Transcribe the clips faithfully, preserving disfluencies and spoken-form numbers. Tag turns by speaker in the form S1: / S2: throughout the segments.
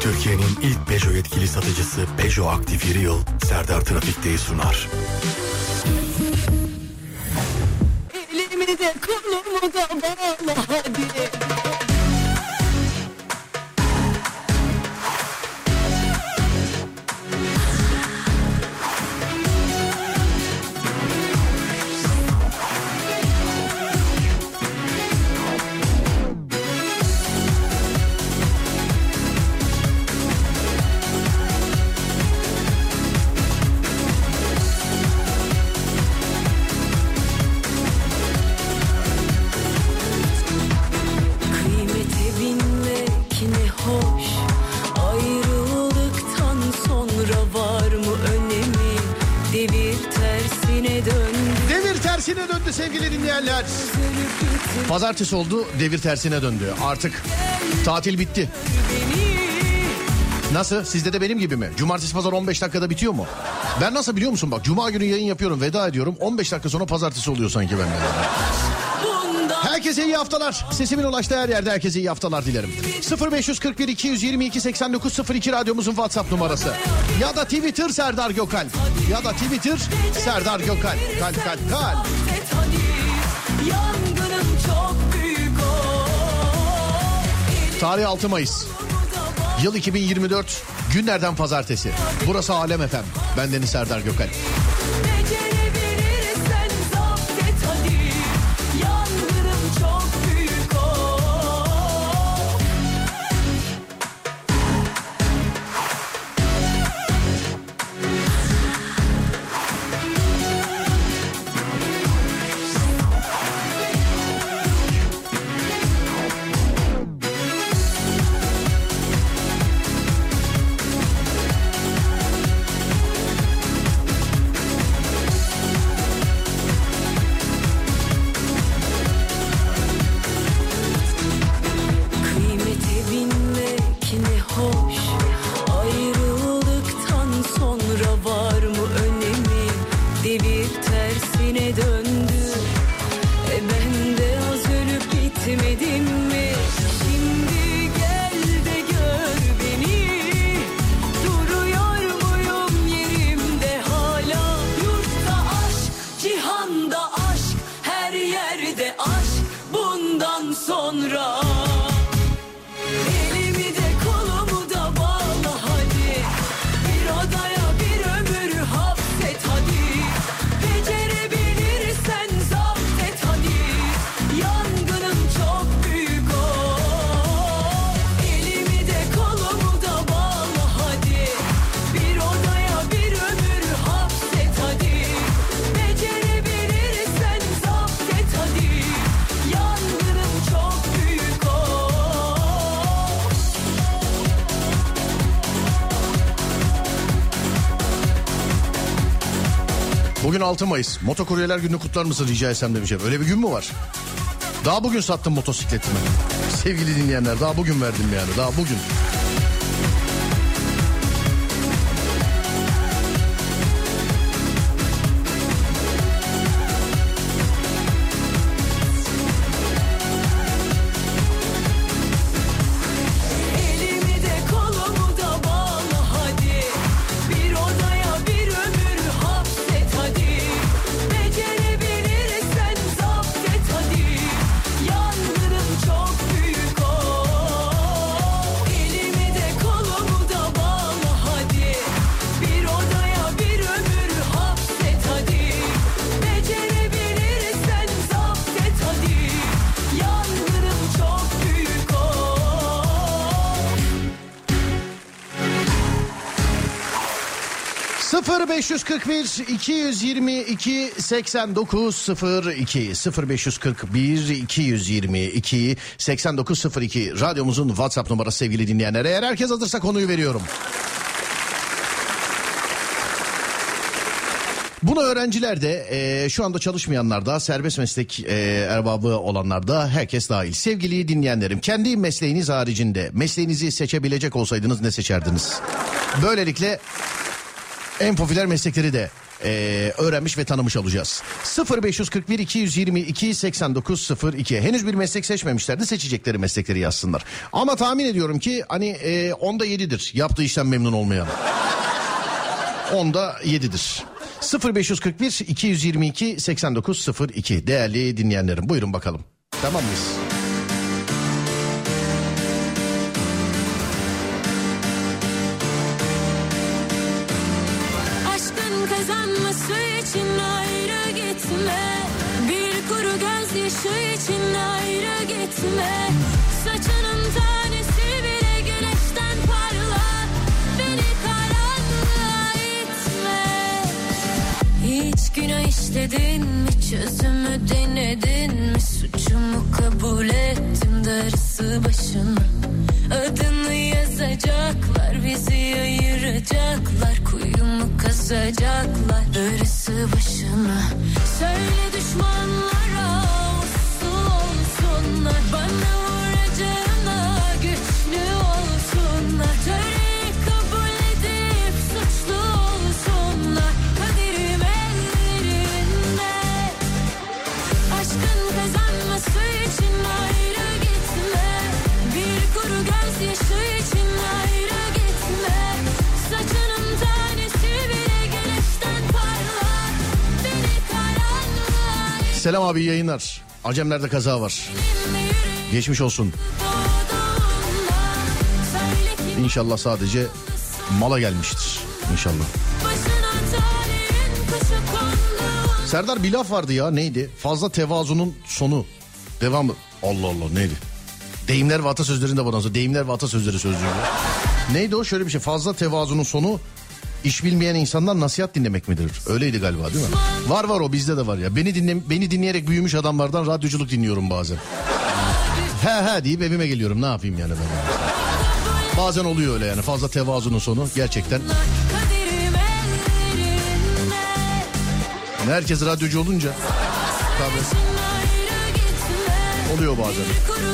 S1: Türkiye'nin ilk Peugeot yetkili satıcısı Peugeot Aktif Yıl Serdar Trafik'teyi sunar.
S2: Elimi de kolumu da bağla hadi.
S3: Sevgili dinleyenler, pazartesi oldu, devir tersine döndü. Artık tatil bitti. Nasıl? Sizde de benim gibi mi? Cumartesi pazar on beş dakikada bitiyor mu? Ben nasıl biliyor musun? Bak, cuma günü yayın yapıyorum, veda ediyorum. on beş dakika sonra pazartesi oluyor sanki bende. Herkese iyi haftalar. Sesimin ulaştığı her yerde herkese iyi haftalar dilerim. sıfır beş kırk bir iki yüz yirmi iki seksen dokuz sıfır iki radyomuzun WhatsApp numarası. Ya da Twitter Serdar Gökalp. Ya da Twitter Serdar Gökalp. Kalp kalp kalp. Tarih altı Mayıs. Yıl iki bin yirmi dört. Günlerden pazartesi. Burası Alem F M. Bendeniz Serdar Gökalp. Bugün altı Mayıs. Motokuryeler gününü kutlar mısın rica etsem demişim. Öyle bir gün mü var? Daha bugün sattım motosikletimi. Sevgili dinleyenler, daha bugün verdim yani. Daha bugün. sıfır beş kırk bir iki yüz yirmi iki seksen dokuz sıfır iki sıfır beş kırk bir iki yüz yirmi iki seksen dokuz sıfır iki radyomuzun WhatsApp numarası sevgili dinleyenler. Eğer herkes hazırsa konuyu veriyorum. Bunu öğrenciler de e, şu anda çalışmayanlar da serbest meslek e, erbabı olanlar da herkes dahil. Sevgili dinleyenlerim, kendi mesleğiniz haricinde mesleğinizi seçebilecek olsaydınız ne seçerdiniz? Böylelikle en popüler meslekleri de Ee, öğrenmiş ve tanımış olacağız. sıfır beş kırk bir iki yüz yirmi iki seksen dokuz sıfır iki. Henüz bir meslek seçmemişlerdi, seçecekleri meslekleri yazsınlar. Ama tahmin ediyorum ki hani e, onda yedidir yaptığı işten memnun olmayan. Onda yedidir. sıfır beş kırk bir iki yüz yirmi iki seksen dokuz sıfır iki. Değerli dinleyenlerim, buyurun bakalım. Tamam mıyız?
S4: Aşkın kazanması için ayrı gitme. Bir kuru gözyaşı için ayrı gitme. Saçının tanesi bile güneşten parlar. Beni karanlığa itme. Hiç günah işledin mi, çözümü denedin mi? Suçumu kabul ettim, darısı başına. Adını yazacaklar, bizi ayıracaklar, kuyumu kazacaklar, darısı başına. Söyle düşmanlara uslu olsunlar, bana vuracağına güçlü olsunlar. Töreyi kabul edip suçlu olsunlar, kaderim ellerinde. Aşkın kazanması için ayrı gitme. Bir kuru gözyaşı için ayrı gitme. Saçının tanesi bile güneşten parlar. Beni karanlığa itme.
S3: Selam abi, yayınlar. Acemlerde kaza var. Geçmiş olsun. İnşallah sadece mala gelmiştir. İnşallah. Serdar, bir laf vardı ya, neydi? Fazla tevazunun sonu. Devamı. Allah Allah, neydi? Deyimler ve atasözlerinde bana sonra. Deyimler ve atasözleri sözlüğü. Neydi o? Şöyle bir şey. Fazla tevazunun sonu iş bilmeyen insandan nasihat dinlemek midir? Öyleydi galiba, değil mi? Var var, o bizde de var ya. Beni dinle, beni dinleyerek büyümüş adamlardan radyoculuk dinliyorum bazen. He he deyip evime geliyorum. Ne yapayım yani ben? Bazen oluyor öyle yani. Fazla tevazunun sonu gerçekten. Yani herkes radyocu olunca tabii oluyor bazen.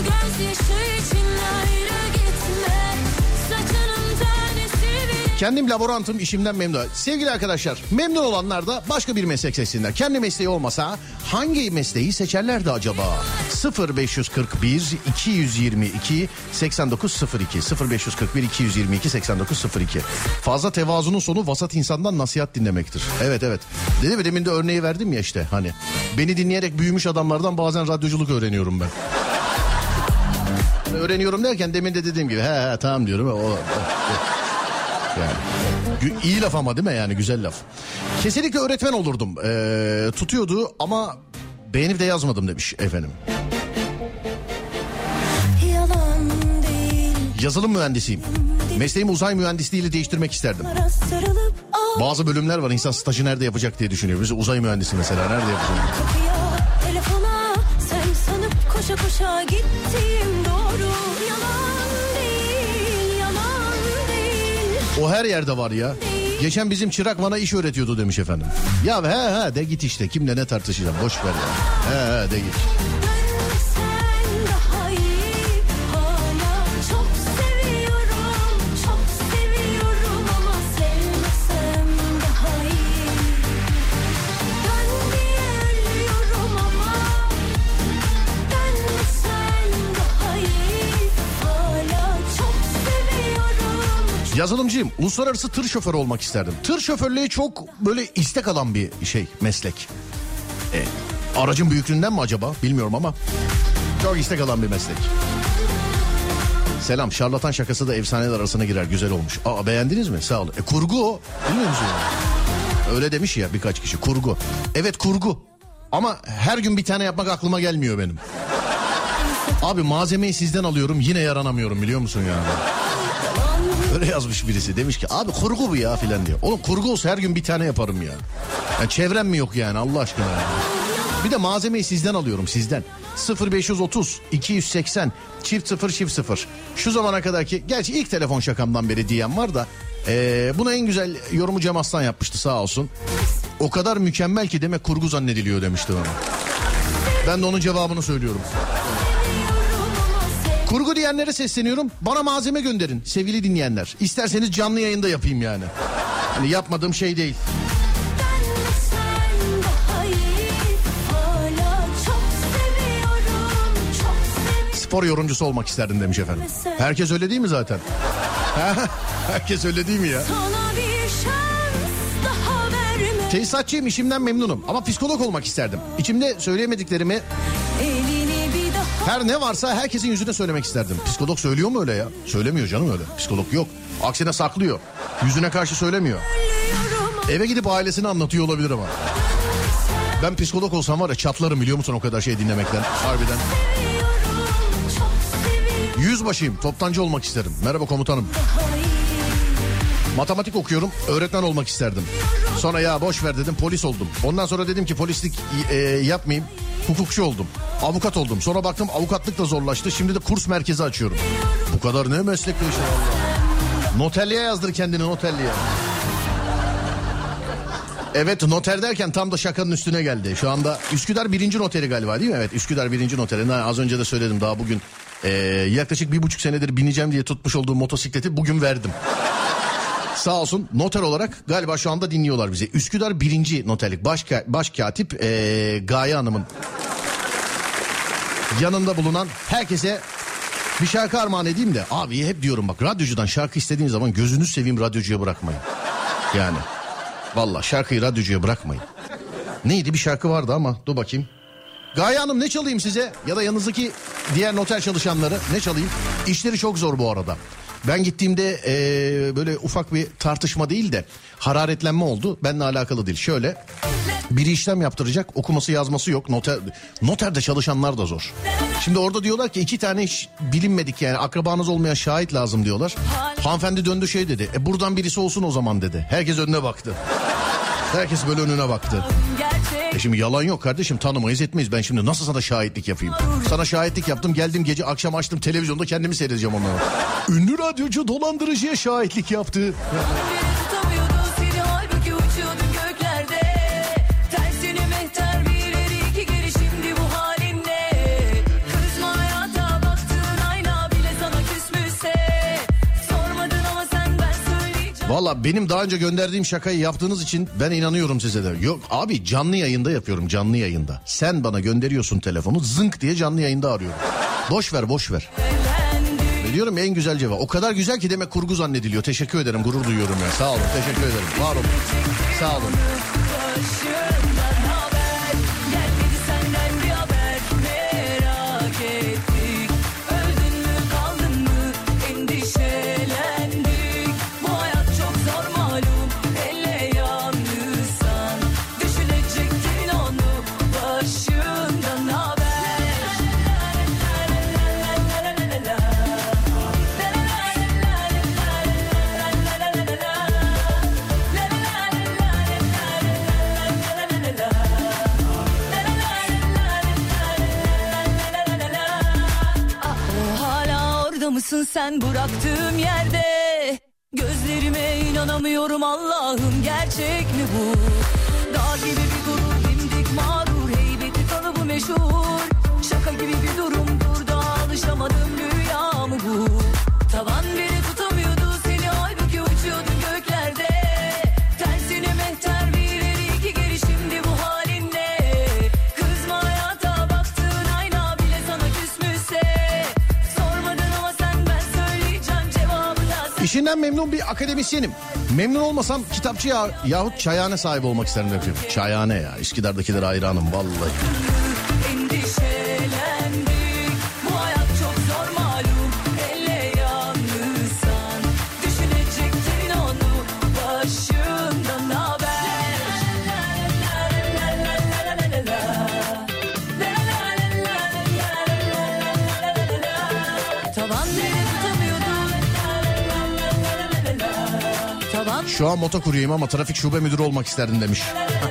S3: Kendim laborantım, işimden memnun. Sevgili arkadaşlar, memnun olanlar da başka bir meslek seçsinler. Kendi mesleği olmasa hangi mesleği seçerlerdi acaba? sıfır beş kırk bir iki yüz yirmi iki seksen dokuz sıfır iki sıfır beş kırk bir iki yüz yirmi iki seksen dokuz sıfır iki. Fazla tevazunun sonu vasat insandan nasihat dinlemektir. Evet evet. Dedi mi, demin de örneği verdim ya işte, hani beni dinleyerek büyümüş adamlardan bazen radyoculuk öğreniyorum ben. Öğreniyorum derken demin de dediğim gibi he he tamam diyorum. O, o, o. Yani iyi laf ama, değil mi, yani güzel laf. Kesinlikle öğretmen olurdum. Ee, tutuyordu ama beğenip de yazmadım demiş efendim. Yazılım mühendisiyim. Mesleğimi uzay mühendisliğiyle değiştirmek isterdim. Bazı bölümler var, insan stajı nerede yapacak diye düşünüyor. Biz uzay mühendisi mesela nerede yapacak?
S4: Telefona sen sanıp koşa koşa gittim, doğru yalan değil, yalan değil.
S3: O her yerde var ya. Geçen bizim çırak bana iş öğretiyordu demiş efendim. Ya he he de git işte, kimle ne tartışacağım, boş ver ya. He he de git. Yazılımcıyım. Uluslararası tır şoförü olmak isterdim. Tır şoförlüğü çok böyle istek alan bir şey, meslek. E, aracın büyüklüğünden mi acaba bilmiyorum ama çok istek alan bir meslek. Selam, şarlatan şakası da efsaneler arasına girer, güzel olmuş. Aa, beğendiniz mi? Sağ olun. E, kurgu o. Bilmiyor musun? Öyle demiş ya birkaç kişi, kurgu. Evet kurgu. Ama her gün bir tane yapmak aklıma gelmiyor benim. Abi malzemeyi sizden alıyorum, yine yaranamıyorum, biliyor musun yani? Öyle yazmış birisi, demiş ki abi kurgu bu ya filan diyor. Oğlum kurgu olsa her gün bir tane yaparım ya. Yani çevrem mi yok yani Allah aşkına ya. Bir de malzemeyi sizden alıyorum, sizden. sıfır beş otuz iki yüz seksen çift sıfır çift sıfır. Şu zamana kadar ki, gerçi ilk telefon şakamdan beri diyen var da ee, buna en güzel yorumu Cem Aslan yapmıştı sağ olsun. O kadar mükemmel ki demek kurgu zannediliyor demişti bana. Ben de onun cevabını söylüyorum. Kurgu diyenlere sesleniyorum. Bana malzeme gönderin sevgili dinleyenler. İsterseniz canlı yayında yapayım yani. Hani yapmadığım şey değil. Spor yorumcusu olmak isterdim demiş efendim. Herkes öyle değil mi zaten? Herkes öyle değil mi ya?
S4: Sana bir şans daha verme.
S3: Tesisatçıyım, işimden memnunum ama psikolog olmak isterdim. İçimde söyleyemediklerimi
S4: Elini bir daha
S3: her ne varsa herkesin yüzüne söylemek isterdim. Psikolog söylüyor mu öyle ya? Söylemiyor canım öyle. Psikolog yok. Aksine saklıyor. Yüzüne karşı söylemiyor. Eve gidip ailesine anlatıyor olabilir ama. Ben psikolog olsam var ya çatlarım biliyor musun o kadar şey dinlemekten. Harbiden. Yüzbaşıyım, toptancı olmak isterim. Merhaba komutanım. Matematik okuyorum, öğretmen olmak isterdim. Sonra ya boş ver dedim, polis oldum. Ondan sonra dedim ki polislik e, yapmayayım. Hukukçu oldum. Avukat oldum. Sonra baktım avukatlık da zorlaştı. Şimdi de kurs merkezi açıyorum. Bu kadar ne meslek değişti vallahi. Noterliğe yazdır kendini, noterliğe. Evet, noter derken tam da şakanın üstüne geldi. Şu anda Üsküdar birinci noteri galiba değil mi? Evet, Üsküdar birinci noteri. Az önce de söyledim, daha bugün e, yaklaşık bir buçuk senedir bineceğim diye tutmuş olduğum motosikleti bugün verdim. Sağ olsun noter olarak galiba şu anda dinliyorlar bizi. Üsküdar birinci noterlik baş, baş katip e, Gaye Hanım'ın yanında bulunan herkese bir şarkı armağan edeyim de. Abi hep diyorum bak, radyocudan şarkı istediğin zaman gözünüz seveyim radyocuya bırakmayın. Yani vallahi şarkıyı radyocuya bırakmayın. Neydi, bir şarkı vardı ama dur bakayım. Gaye Hanım ne çalayım size, ya da yanınızdaki diğer noter çalışanları ne çalayım? İşleri çok zor bu arada. Ben gittiğimde ee, böyle ufak bir tartışma değil de hararetlenme oldu. Benimle alakalı değil. Şöyle, biri işlem yaptıracak, okuması yazması yok. Noter, noterde çalışanlar da zor. Şimdi orada diyorlar ki iki tane hiç bilinmedik yani akrabanız olmayan şahit lazım diyorlar. Hanımefendi döndü şey dedi. E buradan birisi olsun o zaman dedi. Herkes önüne baktı. Herkes böyle önüne baktı. E şimdi yalan yok kardeşim, tanımayız etmeyiz. Ben şimdi nasıl sana şahitlik yapayım? Sana şahitlik yaptım, geldim gece akşam açtım televizyonda kendimi seyredeceğim onları. Ünlü radyocu dolandırıcıya şahitlik yaptı. Valla benim daha önce gönderdiğim şakayı yaptığınız için ben inanıyorum size de. Yok abi, canlı yayında yapıyorum, canlı yayında. Sen bana gönderiyorsun telefonu, zınk diye canlı yayında arıyorum. Boş ver boş ver. Biliyorum en güzel cevap. O kadar güzel ki demek kurgu zannediliyor. Teşekkür ederim, gurur duyuyorum ya. Sağ olun, teşekkür ederim. Var olun. Sağ olun.
S2: Mısın sen bıraktığım yerde? Gözlerime inanamıyorum Allah'ım, gerçek mi bu? Dağ gibi bir gurur, dimdik mağrur, heybeti kalıbı meşhur. Şaka gibi bir durumdur da alışamadım, rüya mı bu? Tavan biri tutamıyordu seni, halbuki uçuyordun göklerde. Tersine mehter bir ileri iki geri, şimdi bu halin ne? Kızma hayata, baktığın ayna bile sana küsmüşse.
S3: İşinden memnun bir akademisyenim. Memnun olmasam kitapçı ya, yahut çayhane sahibi olmak isterim efendim. Çayhane ya, Üsküdar'dakilere hayranım vallahi. Şu an motokuryeyim ama trafik şube müdürü olmak isterdim demiş.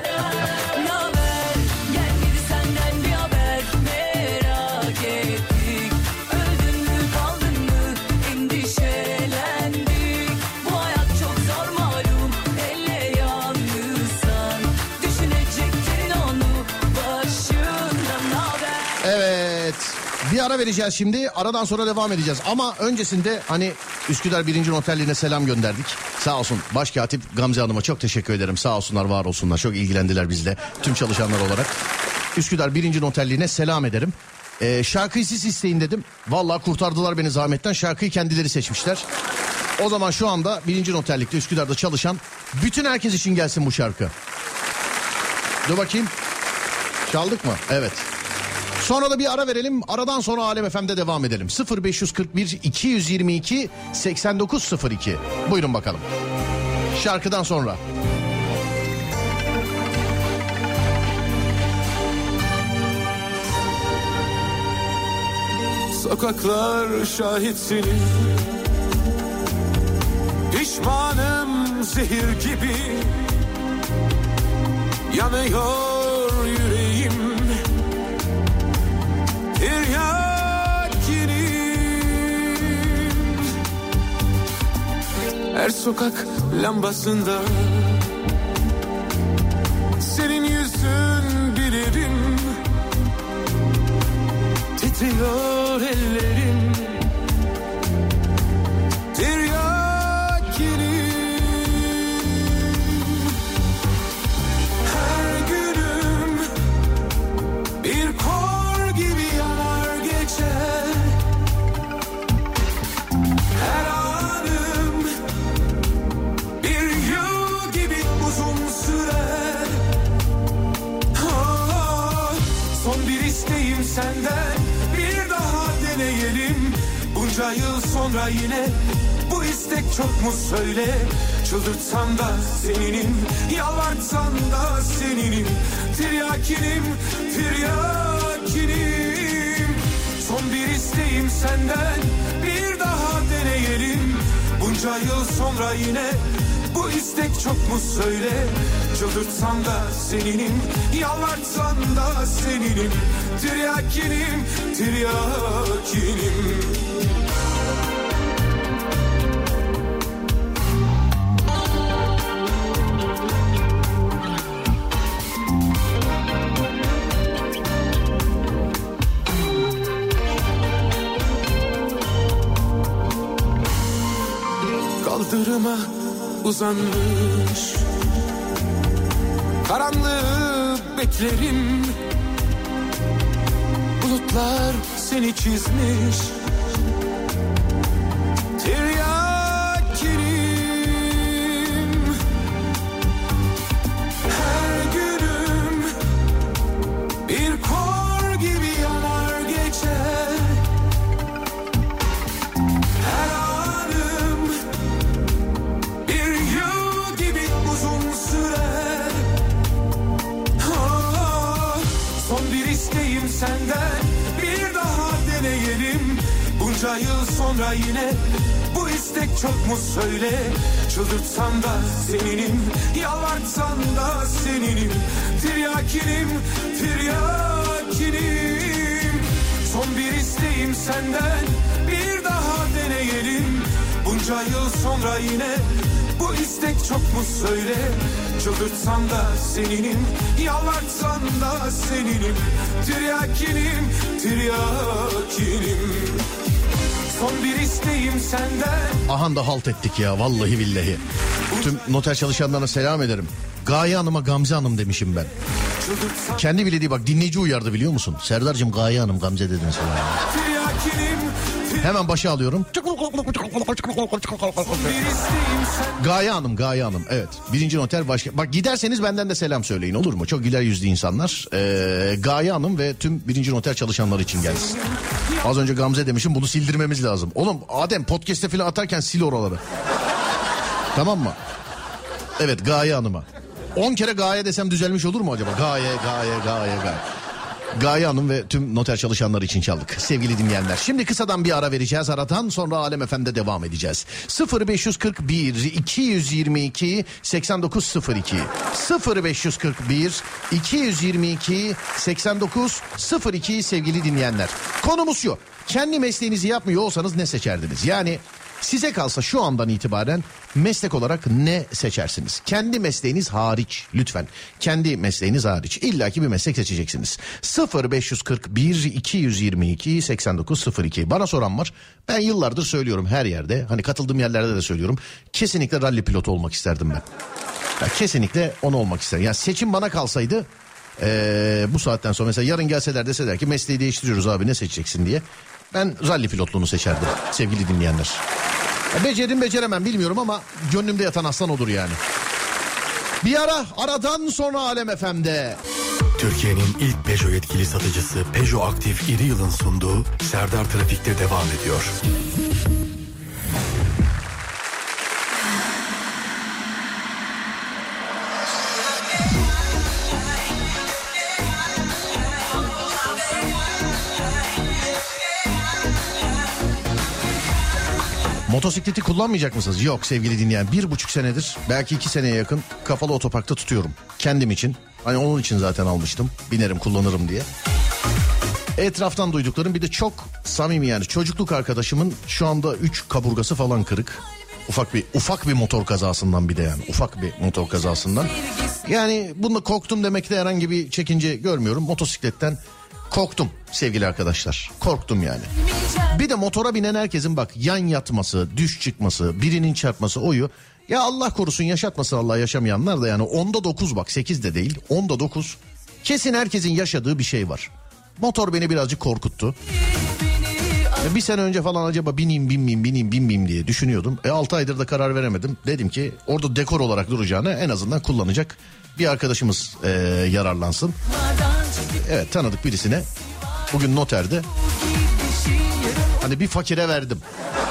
S3: Evet, bir ara vereceğiz şimdi, aradan sonra devam edeceğiz ama öncesinde hani Üsküdar birinci Noterliğine selam gönderdik. Sağ olsun Başkatip Gamze Hanım'a çok teşekkür ederim. Sağ olsunlar, var olsunlar. Çok ilgilendiler bizle. Tüm çalışanlar olarak. Üsküdar birinci Noterliğine selam ederim. Ee, şarkıyı siz isteyin dedim. Vallahi kurtardılar beni zahmetten. Şarkıyı kendileri seçmişler. O zaman şu anda birinci noterlikte Üsküdar'da çalışan bütün herkes için gelsin bu şarkı. Dur bakayım. Çaldık mı? Evet. Sonra da bir ara verelim. Aradan sonra Alem F M'de devam edelim. sıfır beş kırk bir iki yüz yirmi iki seksen dokuz sıfır iki. Buyurun bakalım. Şarkıdan sonra.
S5: Sokaklar şahit senin. Pişmanım zehir gibi. Yanıyor yüreğim. Tiryakinim. Her sokak lambasında senin yüzün bilirim. Titriyor ellerim. Tiryakinim. Her günüm bir kor gibi yanar geçer. Her anım bir yıl gibi uzun sürer. Oh, son bir isteğim senden, bir daha deneyelim. Bunca yıl sonra yine bu istek çok mu söyle. Çıldırtsam da seninim, yalvartsam da seninim. Tiryakinim, tiryakinim. Son bir isteğim senden, bir daha deneyelim. Bunca yıl sonra yine bu istek çok mu söyle. Çıldırtsam da seninim, yalvartsam da seninim. Tiryakinim, tiryakinim. Kaldırıma uzanmış karanlığı beklerim. Bulutlar seni çizmiş. Tiryakinim. Her günüm bir kor gibi yanar geçer. Her anım bir yıl gibi uzun sürer. Oh, son bir isteğim senden, bir daha deneyelim. Bunca yıl sonra yine bu istek çok mu söyle. Çıldırtsam da seninim, yalvartsam da seninim. Tiryakinim, tiryakinim. Son bir isteğim senden, bir daha deneyelim. Bunca yıl sonra yine bu istek çok mu söyle. Çıldırtsam da seninim, yalvartsam da seninim. Tiryakinim, tiryakinim. Son bir isteğim senden.
S3: Ahan da halt ettik ya, vallahi billahi. Tüm noter çalışanlarına selam ederim. Gaye Hanım'a Gamze Hanım demişim ben. Kendi bile değil, bak dinleyici uyardı biliyor musun? Serdar'cığım Gaye Hanım Gamze dedin sana. Hemen başa alıyorum. Gaye Hanım, Gaye Hanım, evet. Birinci noter başka. Bak giderseniz benden de selam söyleyin, olur mu? Çok güler yüzlü insanlar. Ee, Gaye Hanım ve tüm birinci noter çalışanları için gelsin. Az önce Gamze demişim, bunu sildirmemiz lazım. Oğlum Adem podcast'e falan atarken sil oraları. Tamam mı? Evet, Gaye Hanım'a. on kere Gaye desem düzelmiş olur mu acaba? Gaye, Gaye, Gaye, Gaye. Gaye Hanım ve tüm noter çalışanları için çaldık sevgili dinleyenler. Şimdi kısadan bir ara vereceğiz. Aradan sonra Alem F M'de devam edeceğiz. sıfır beş kırk bir iki yüz yirmi iki seksen dokuz sıfır iki sıfır beş kırk bir iki yüz yirmi iki seksen dokuz sıfır iki sevgili dinleyenler. Konumuz şu: kendi mesleğinizi yapmıyor olsanız ne seçerdiniz? Yani size kalsa şu andan itibaren meslek olarak ne seçersiniz? Kendi mesleğiniz hariç lütfen. Kendi mesleğiniz hariç. İlla ki bir meslek seçeceksiniz. sıfır beş kırk bir iki yüz yirmi iki seksen dokuz sıfır iki. Bana soran var. Ben yıllardır söylüyorum her yerde. Hani katıldığım yerlerde de söylüyorum. Kesinlikle ralli pilotu olmak isterdim ben. Ya kesinlikle onu olmak isterim. Ya seçim bana kalsaydı Ee, bu saatten sonra mesela yarın gelseler deseler ki mesleği değiştiriyoruz abi ne seçeceksin diye. Ben ralli pilotluğunu seçerdim sevgili dinleyenler. Ya becerim beceremem bilmiyorum ama gönlümde yatan aslan odur yani. Bir ara aradan sonra Alem F M'de.
S1: Türkiye'nin ilk Peugeot yetkili satıcısı Peugeot Aktif İri Yıl'ın sunduğu Serdar Trafik'te devam ediyor.
S3: Motosikleti kullanmayacak mısınız? Yok sevgili dinleyen, bir buçuk senedir belki iki seneye yakın kapalı otoparkta tutuyorum. Kendim için. Hani onun için zaten almıştım. Binerim kullanırım diye. Etraftan duyduklarım bir de çok samimi yani çocukluk arkadaşımın şu anda üç kaburgası falan kırık. Ufak bir ufak bir motor kazasından bir de yani ufak bir motor kazasından. Yani bunda korktum demekte herhangi bir çekince görmüyorum. Motosikletten korktum sevgili arkadaşlar. Korktum yani. Bir de motora binen herkesin bak yan yatması, düş çıkması, birinin çarpması oyu. Ya Allah korusun yaşatmasın Allah yaşamayanlar da yani onda dokuz bak sekiz de değil onda dokuz. Kesin herkesin yaşadığı bir şey var. Motor beni birazcık korkuttu. Bir sene önce falan acaba bineyim binmeyeyim bineyim binmeyeyim diye düşünüyordum. E altı aydır da karar veremedim. Dedim ki orada dekor olarak duracağına en azından kullanacak bir arkadaşımız e, yararlansın. Evet tanıdık birisine bugün noterde hani bir fakire verdim.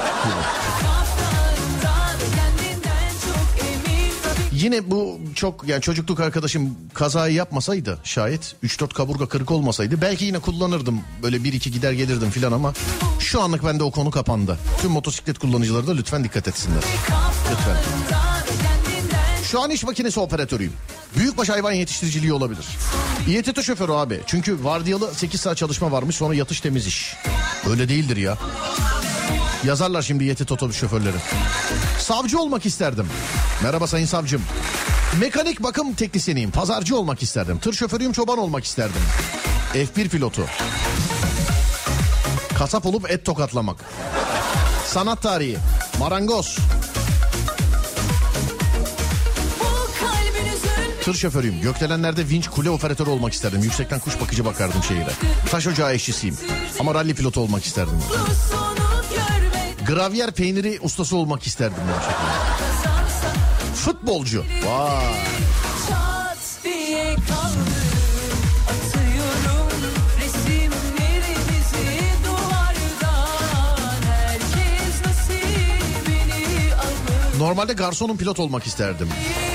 S3: Yine bu çok yani çocukluk arkadaşım kazayı yapmasaydı şayet üç dört kaburga kırık olmasaydı belki yine kullanırdım. Böyle bir iki gider gelirdim filan ama şu anlık bende o konu kapandı. Tüm motosiklet kullanıcıları da lütfen dikkat etsinler. Lütfen. Şu an iş makinesi operatörüyüm. Büyükbaş hayvan yetiştiriciliği olabilir. İ T T şoförü abi. Çünkü vardiyalı sekiz saat çalışma varmış sonra yatış temiz iş. Öyle değildir ya. Yazarlar şimdi İ T T otobüs şoförleri. Savcı olmak isterdim. Merhaba sayın savcım. Mekanik bakım teknisyeniyim. Pazarcı olmak isterdim. Tır şoförüyüm, çoban olmak isterdim. F bir pilotu. Kasap olup et tokatlamak. Sanat tarihi. Marangoz. Tır şoförüyüm. Gökdelenlerde vinç kule operatörü olmak isterdim. Yüksekten kuş bakıcı bakardım şehire. Taş ocağı işçisiyim. Ama ralli pilotu olmak isterdim. Gravyer peyniri ustası olmak isterdim. Futbolcu. Vay. Normalde garsonum, pilot olmak isterdim.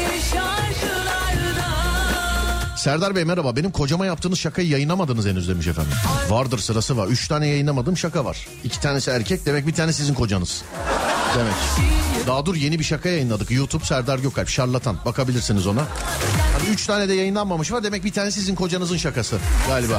S3: Serdar Bey merhaba, benim kocama yaptığınız şakayı yayınlamadınız henüz demiş efendim. Vardır, sırası var. Üç tane yayınlamadığım şaka var. İki tanesi erkek, demek bir tane sizin kocanız. Demek. Daha dur, yeni bir şaka yayınladık. YouTube Serdar Gökalp şarlatan, bakabilirsiniz ona. Hani üç tane de yayınlanmamış var, demek bir tane sizin kocanızın şakası galiba.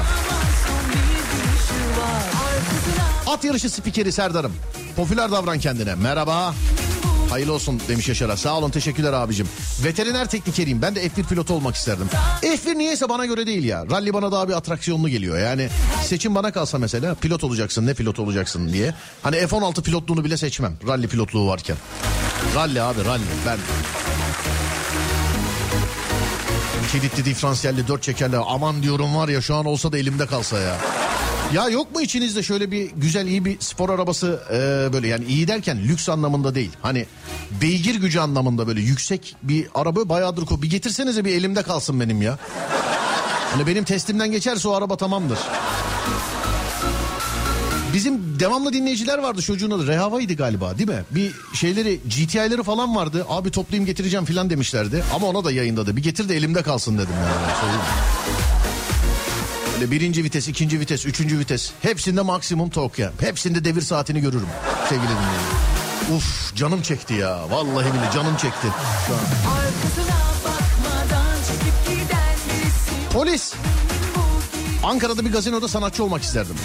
S3: At yarışı spikeri Serdar'ım. Popüler davran kendine. Merhaba. Hayırlı olsun demiş Yaşar'a. Sağ olun, teşekkürler abicim. Veteriner teknikeriyim. Ben de F bir pilotu olmak isterdim. F bir niyeyse bana göre değil ya. Rally bana daha bir atraksiyonlu geliyor. Yani seçim bana kalsa mesela pilot olacaksın, ne pilot olacaksın diye. Hani F on altı pilotluğunu bile seçmem. Rally pilotluğu varken. Rally abi, rally. Ben kilitli diferansiyelli dört çekerli aman diyorum var ya, şu an olsa da elimde kalsa ya. Ya yok mu içinizde şöyle bir güzel iyi bir spor arabası, e, böyle yani iyi derken lüks anlamında değil. Hani beygir gücü anlamında böyle yüksek bir araba, bayağıdır ko. Bir getirsenize, bir elimde kalsın benim ya. Hani benim testimden geçerse o araba tamamdır. Bizim devamlı dinleyiciler vardı, çocuğun adı Rehava'ydı galiba değil mi? Bir şeyleri, G T I'leri falan vardı. Abi toplayayım getireceğim falan demişlerdi. Ama ona da yayınladı. Bir getir de elimde kalsın dedim yani. Söyleyeyim. Böyle birinci vites, ikinci vites, üçüncü vites. Hepsinde maksimum tork ya. Hepsinde devir saatini görürüm sevgili dinleyiciler. Uf, canım çekti ya. Vallahi bile canım çekti. Şu an. Polis. Ankara'da bir gazinoda sanatçı olmak isterdim.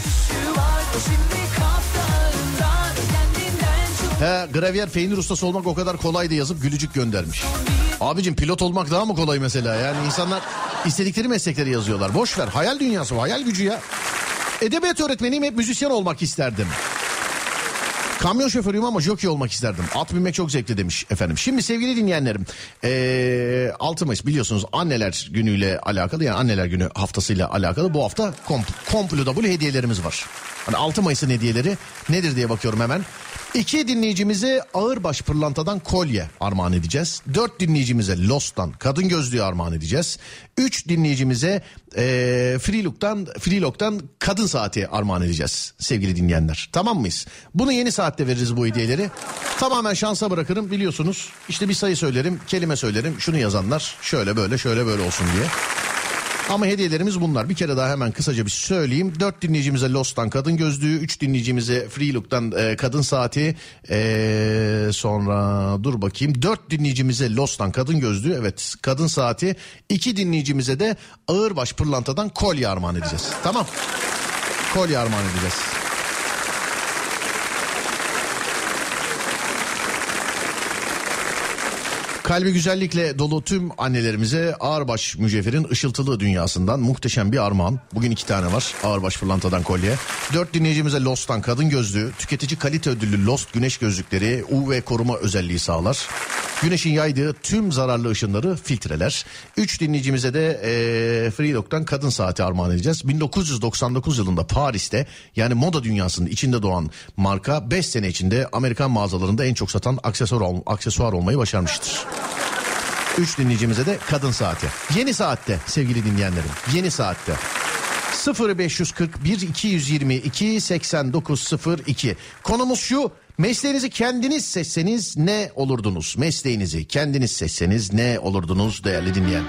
S3: He, gravyer peynir ustası olmak o kadar kolaydı yazıp gülücük göndermiş. Abicim pilot olmak daha mı kolay mesela? Yani insanlar istedikleri meslekleri yazıyorlar. Boş ver, hayal dünyası, hayal gücü ya. Edebiyat öğretmeniyim, hep müzisyen olmak isterdim. Kamyon şoförüyüm ama jockey olmak isterdim. At binmek çok zevkli demiş efendim. Şimdi sevgili dinleyenlerim, ee, altı Mayıs biliyorsunuz anneler günüyle alakalı, yani anneler günü haftasıyla alakalı bu hafta komp- Komplo W hediyelerimiz var. Hani altı Mayıs'ın hediyeleri nedir diye bakıyorum hemen. İki dinleyicimize ağırbaş pırlantadan kolye armağan edeceğiz. Dört dinleyicimize Lost'tan kadın gözlüğü armağan edeceğiz. Üç dinleyicimize e, Freelook'tan, Freelook'tan kadın saati armağan edeceğiz sevgili dinleyenler. Tamam mıyız? Bunu yeni saatte veririz bu hediyeleri. Tamamen şansa bırakırım biliyorsunuz. İşte bir sayı söylerim, kelime söylerim. Şunu yazanlar şöyle böyle şöyle böyle olsun diye. Ama hediyelerimiz bunlar. Bir kere daha hemen kısaca bir söyleyeyim. Dört dinleyicimize Lost'tan kadın gözlüğü, üç dinleyicimize Freelook'tan e, kadın saati, e, sonra dur bakayım. Dört dinleyicimize Lost'tan kadın gözlüğü, evet kadın saati. İki dinleyicimize de ağırbaş pırlantadan kolye armağan edeceğiz. Tamam. Kolye armağan edeceğiz. Kalbi güzellikle dolu tüm annelerimize Ağırbaş Mücevher'in ışıltılı dünyasından muhteşem bir armağan. Bugün iki tane var Ağırbaş Pırlanta'dan kolye. Dört dinleyicimize Lost'tan kadın gözlüğü, tüketici kalite ödüllü Lost güneş gözlükleri U V koruma özelliği sağlar. Güneşin yaydığı tüm zararlı ışınları filtreler. Üç dinleyicimize de ee, Freelook'tan kadın saati armağan edeceğiz. bin dokuz yüz doksan dokuz yılında Paris'te, yani moda dünyasının içinde doğan marka beş sene içinde Amerikan mağazalarında en çok satan aksesuar, ol, aksesuar olmayı başarmıştır. Üç dinleyicimize de kadın saati. Yeni saatte sevgili dinleyenlerim. Yeni saatte. sıfır beş kırk bir iki yüz yirmi iki seksen dokuz sıfır iki. Konumuz şu: mesleğinizi kendiniz seçseniz ne olurdunuz? Mesleğinizi kendiniz seçseniz ne olurdunuz değerli dinleyen?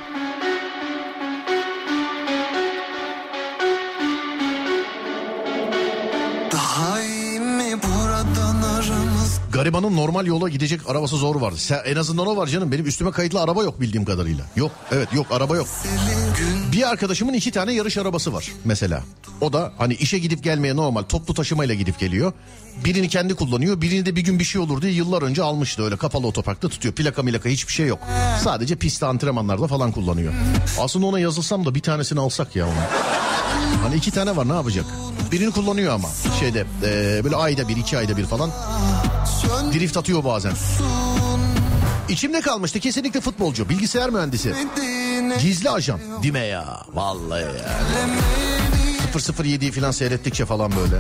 S3: Garibanın normal yola gidecek arabası zor var. Sen, en azından o var canım. Benim üstüme kayıtlı araba yok bildiğim kadarıyla. Yok, evet yok, araba yok. Bir arkadaşımın iki tane yarış arabası var mesela. O da hani işe gidip gelmeye normal toplu taşımayla gidip geliyor. Birini kendi kullanıyor. Birini de bir gün bir şey olur diye yıllar önce almıştı. Öyle kapalı otoparkta tutuyor. Plaka milaka hiçbir şey yok. Sadece pistte antrenmanlarda falan kullanıyor. Aslında ona yazılsam da bir tanesini alsak ya ona. Hani iki tane var, ne yapacak? Birini kullanıyor ama şeyde e, böyle ayda bir iki ayda bir falan drift atıyor bazen. İçimde kalmıştı, kesinlikle futbolcu, bilgisayar mühendisi, gizli ajan. Dime ya vallahi ya. sıfır sıfır yediyi falan seyrettikçe falan böyle.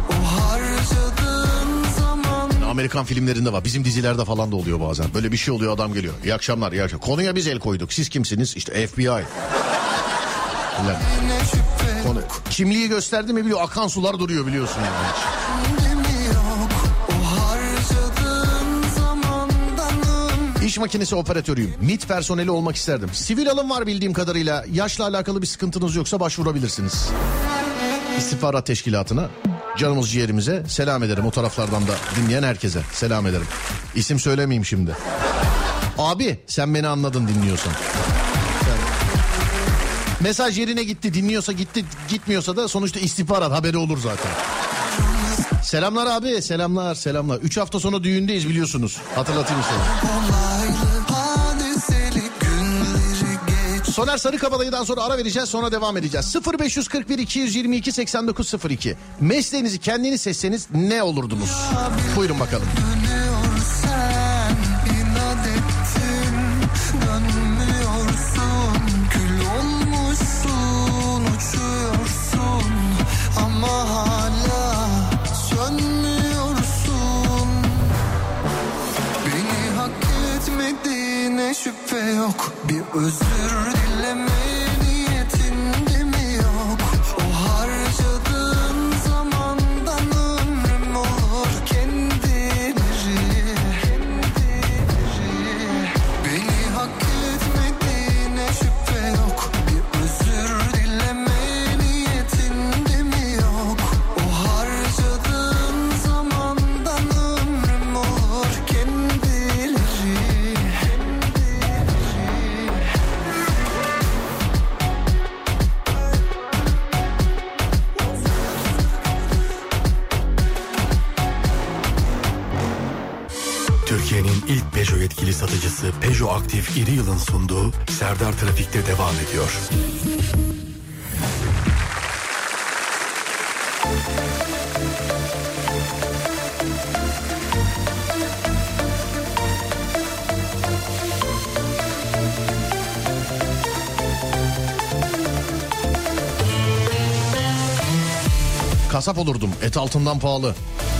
S3: Amerikan filmlerinde var, bizim dizilerde falan da oluyor bazen. Böyle bir şey oluyor, adam geliyor. İyi akşamlar, iyi akşamlar. Konuya biz el koyduk. Siz kimsiniz? İşte F B I. Konu. Kimliği gösterdi mi biliyor, akan sular duruyor biliyorsun yani. İş makinesi operatörüyüm. M İ T personeli olmak isterdim. Sivil alım var bildiğim kadarıyla. Yaşla alakalı bir sıkıntınız yoksa başvurabilirsiniz. İstihbarat teşkilatına, canımız ciğerimize selam ederim. O taraflardan da dinleyen herkese selam ederim. İsim söylemeyeyim şimdi. Abi sen beni anladın dinliyorsan. Mesaj yerine gitti, dinliyorsa gitti, gitmiyorsa da sonuçta istihbarat haberi olur zaten. Selamlar abi, selamlar, selamlar. Üç hafta sonra düğündeyiz biliyorsunuz. Hatırlatayım size. Soner Sarıkabalı'dan sonra ara vereceğiz, sonra devam edeceğiz. sıfır beş kırk bir iki yüz yirmi iki seksen dokuz sıfır iki. Mesleğinizi kendiniz seçseniz ne olurdunuz? Buyurun bakalım.
S6: Şüphe yok, bir özür dileme niyetinde mi yok? O harcadığın zamandan ömrüm olur kendileri, kendileri. Beni hak etmediğine şüphe yok, bir özür dileme niyetinde mi yok? O harcadığın zamandan ömrüm olur kendileri.
S1: Türkiye'nin ilk Peugeot yetkili satıcısı Peugeot Aktif İri Yıl'ın sunduğu Serdar Trafik'te devam ediyor.
S3: Kasap olurdum. Et altından pahalı.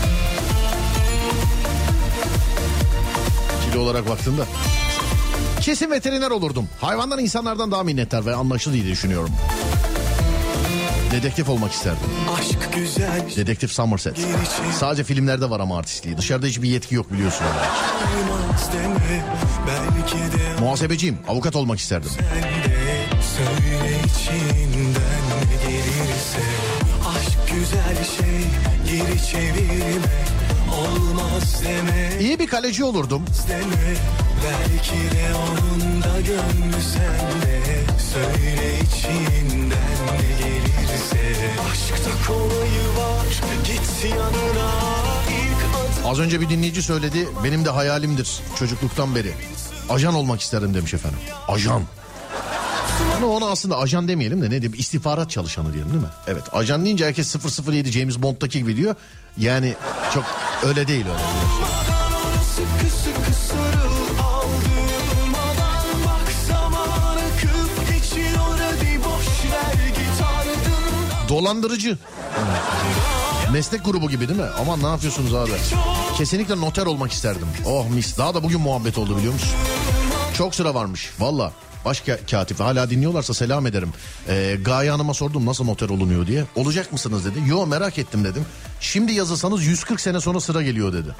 S3: Kilo olarak baktığında. Kesin veteriner olurdum. Hayvanlar insanlardan daha minnettar ve anlayışlı diye düşünüyorum. Dedektif olmak isterdim.
S6: Aşk güzel.
S3: Dedektif Somerset. Sadece filmlerde var ama artistliği. Dışarıda hiçbir yetki yok biliyorsun.
S6: Deme, belki de
S3: Muhasebeciyim. Avukat olmak isterdim.
S6: sen de söyle içinden ne gelirse. Aşk güzel şey, geri çevirme. Olmaz deme,
S3: İyi bir kaleci olurdum.
S6: deme. Belki de onun da gönlü sende. Söyle içinden ne gelirse. Aşkta kolayı var, git yanına. İlk adım
S3: Az önce bir dinleyici söyledi. Benim de hayalimdir çocukluktan beri. Ajan olmak isterim demiş efendim. Ajan. Ama ona aslında ajan demeyelim de ne diyeyim, istihbarat çalışanı diyelim değil mi? Evet, ajan deyince herkes sıfır sıfır yedi James Bond'daki gibi diyor. Yani çok öyle değil öyle.
S6: sıkı sıkı sarıl, aldırmadan bak, zaman akıp geçiyor, hadi boş ver git ardından.
S3: Dolandırıcı. Meslek grubu gibi değil mi? Aman ne yapıyorsunuz abi? Kesinlikle noter olmak isterdim. Oh mis. Daha da bugün muhabbet oldu biliyor musun? Çok sıra varmış valla. Başka katip hala dinliyorlarsa selam ederim. Ee, Gaye Hanım'a sordum nasıl noter olunuyor diye. Olacak mısınız dedi. Yo merak ettim dedim. Şimdi yazılsanız yüz kırk sene sonra sıra geliyor dedi.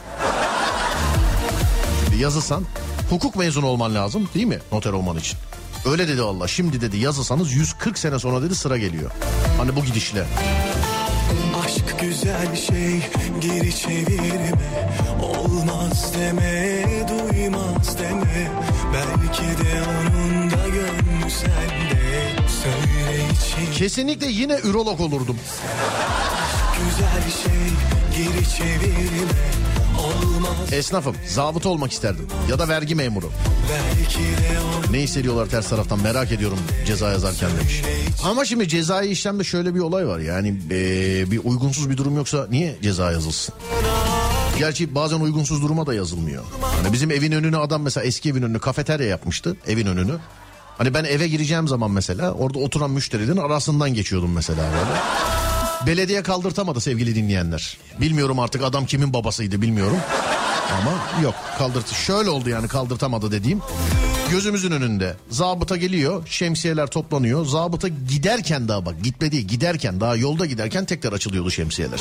S3: Şimdi yazılsan hukuk mezunu olman lazım değil mi noter olman için? Öyle dedi valla. Şimdi dedi yazılsanız yüz kırk sene sonra dedi sıra geliyor. Hani bu gidişle.
S6: Aşk güzel şey, geri çevirme. Olmaz deme, duymaz deme. Belki de onun da gönlü sende. Söyle için.
S3: Kesinlikle yine ürolog olurdum.
S6: Güzel şey, geri çevirme. Olmaz
S3: Esnafım, zabıta olmak isterdim. Ya da vergi memuru.
S6: belki de onun.
S3: Ne hissediyorlar ters taraftan merak ediyorum ceza yazarken demiş. Ama şimdi cezai işlemde şöyle bir olay var. Yani ee, bir uygunsuz bir durum yoksa niye ceza yazılsın? Gerçi bazen uygunsuz duruma da yazılmıyor. Hani bizim evin önüne adam mesela eski evin önünü kafeterya yapmıştı. Evin önünü. Hani ben eve gireceğim zaman mesela orada oturan müşterilerin arasından geçiyordum mesela böyle. Belediye kaldırtamadı sevgili dinleyenler. Bilmiyorum artık adam kimin babasıydı bilmiyorum. Ama yok kaldırtı. Şöyle oldu yani kaldırtamadı dediğim. Gözümüzün önünde zabıta geliyor, şemsiyeler toplanıyor. Zabıta giderken daha bak gitme değil giderken daha yolda giderken tekrar açılıyordu şemsiyeler.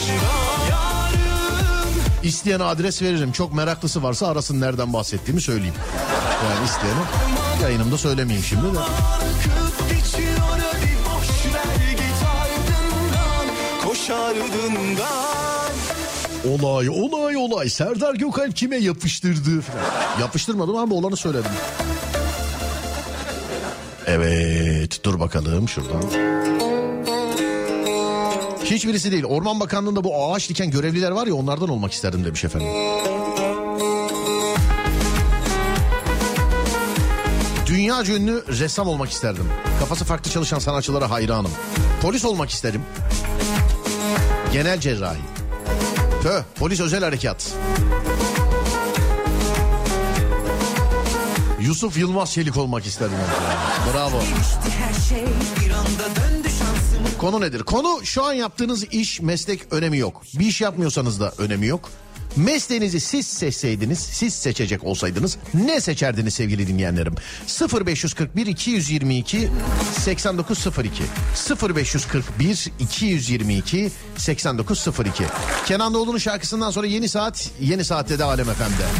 S3: İsteyen adres veririm. Çok meraklısı varsa arasın nereden bahsettiğimi söyleyeyim. Yani isteyene yayınımda söylemeyeyim şimdi de. Olay olay olay Serdar Gökalp kime yapıştırdı falan. Yapıştırmadım ama olanı söyledim. Evet dur bakalım şuradan. Hiçbirisi değil. Orman Bakanlığı'nda bu ağaç diken görevliler var ya onlardan olmak isterdim demiş efendim. Dünyaca ünlü ressam olmak isterdim. Kafası farklı çalışan sanatçılara hayranım. Polis olmak isterim. Genel cerrahi. Tö, polis özel harekat. Yusuf Yılmaz Çelik olmak isterdim. Bravo. Konu nedir? Konu şu an yaptığınız iş, meslek önemi yok. Bir iş yapmıyorsanız da önemi yok. Mesleğinizi siz seçseydiniz, siz seçecek olsaydınız ne seçerdiniz sevgili dinleyenlerim? sıfır beş kırk bir iki yüz yirmi iki seksen dokuz sıfır iki sıfır beş kırk bir iki yüz yirmi iki seksen dokuz sıfır iki. Kenan Doğulu'nun şarkısından sonra yeni saat, yeni saatte de Alem F M'de.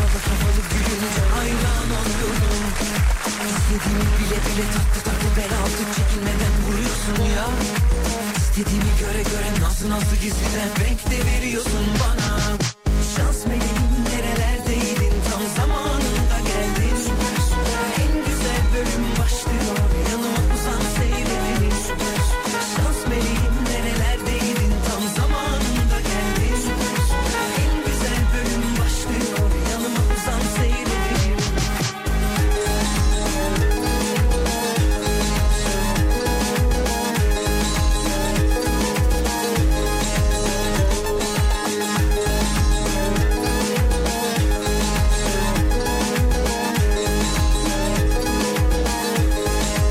S7: İstediğimi bile bile tatlı tatlı bel altı çekilmeden vuruyorsun ya. İstediğimi göre göre nasıl nasıl gizliden renk de veriyorsun bana. Şans meleğim nerelerdeydin tam zamanında geldin. En güzel bölüm başlıyor yanıma uzan seyredin. Şans meleğim nerelerdeydin tam zamanında geldin. En güzel bölüm başlıyor yanıma uzan seyredin.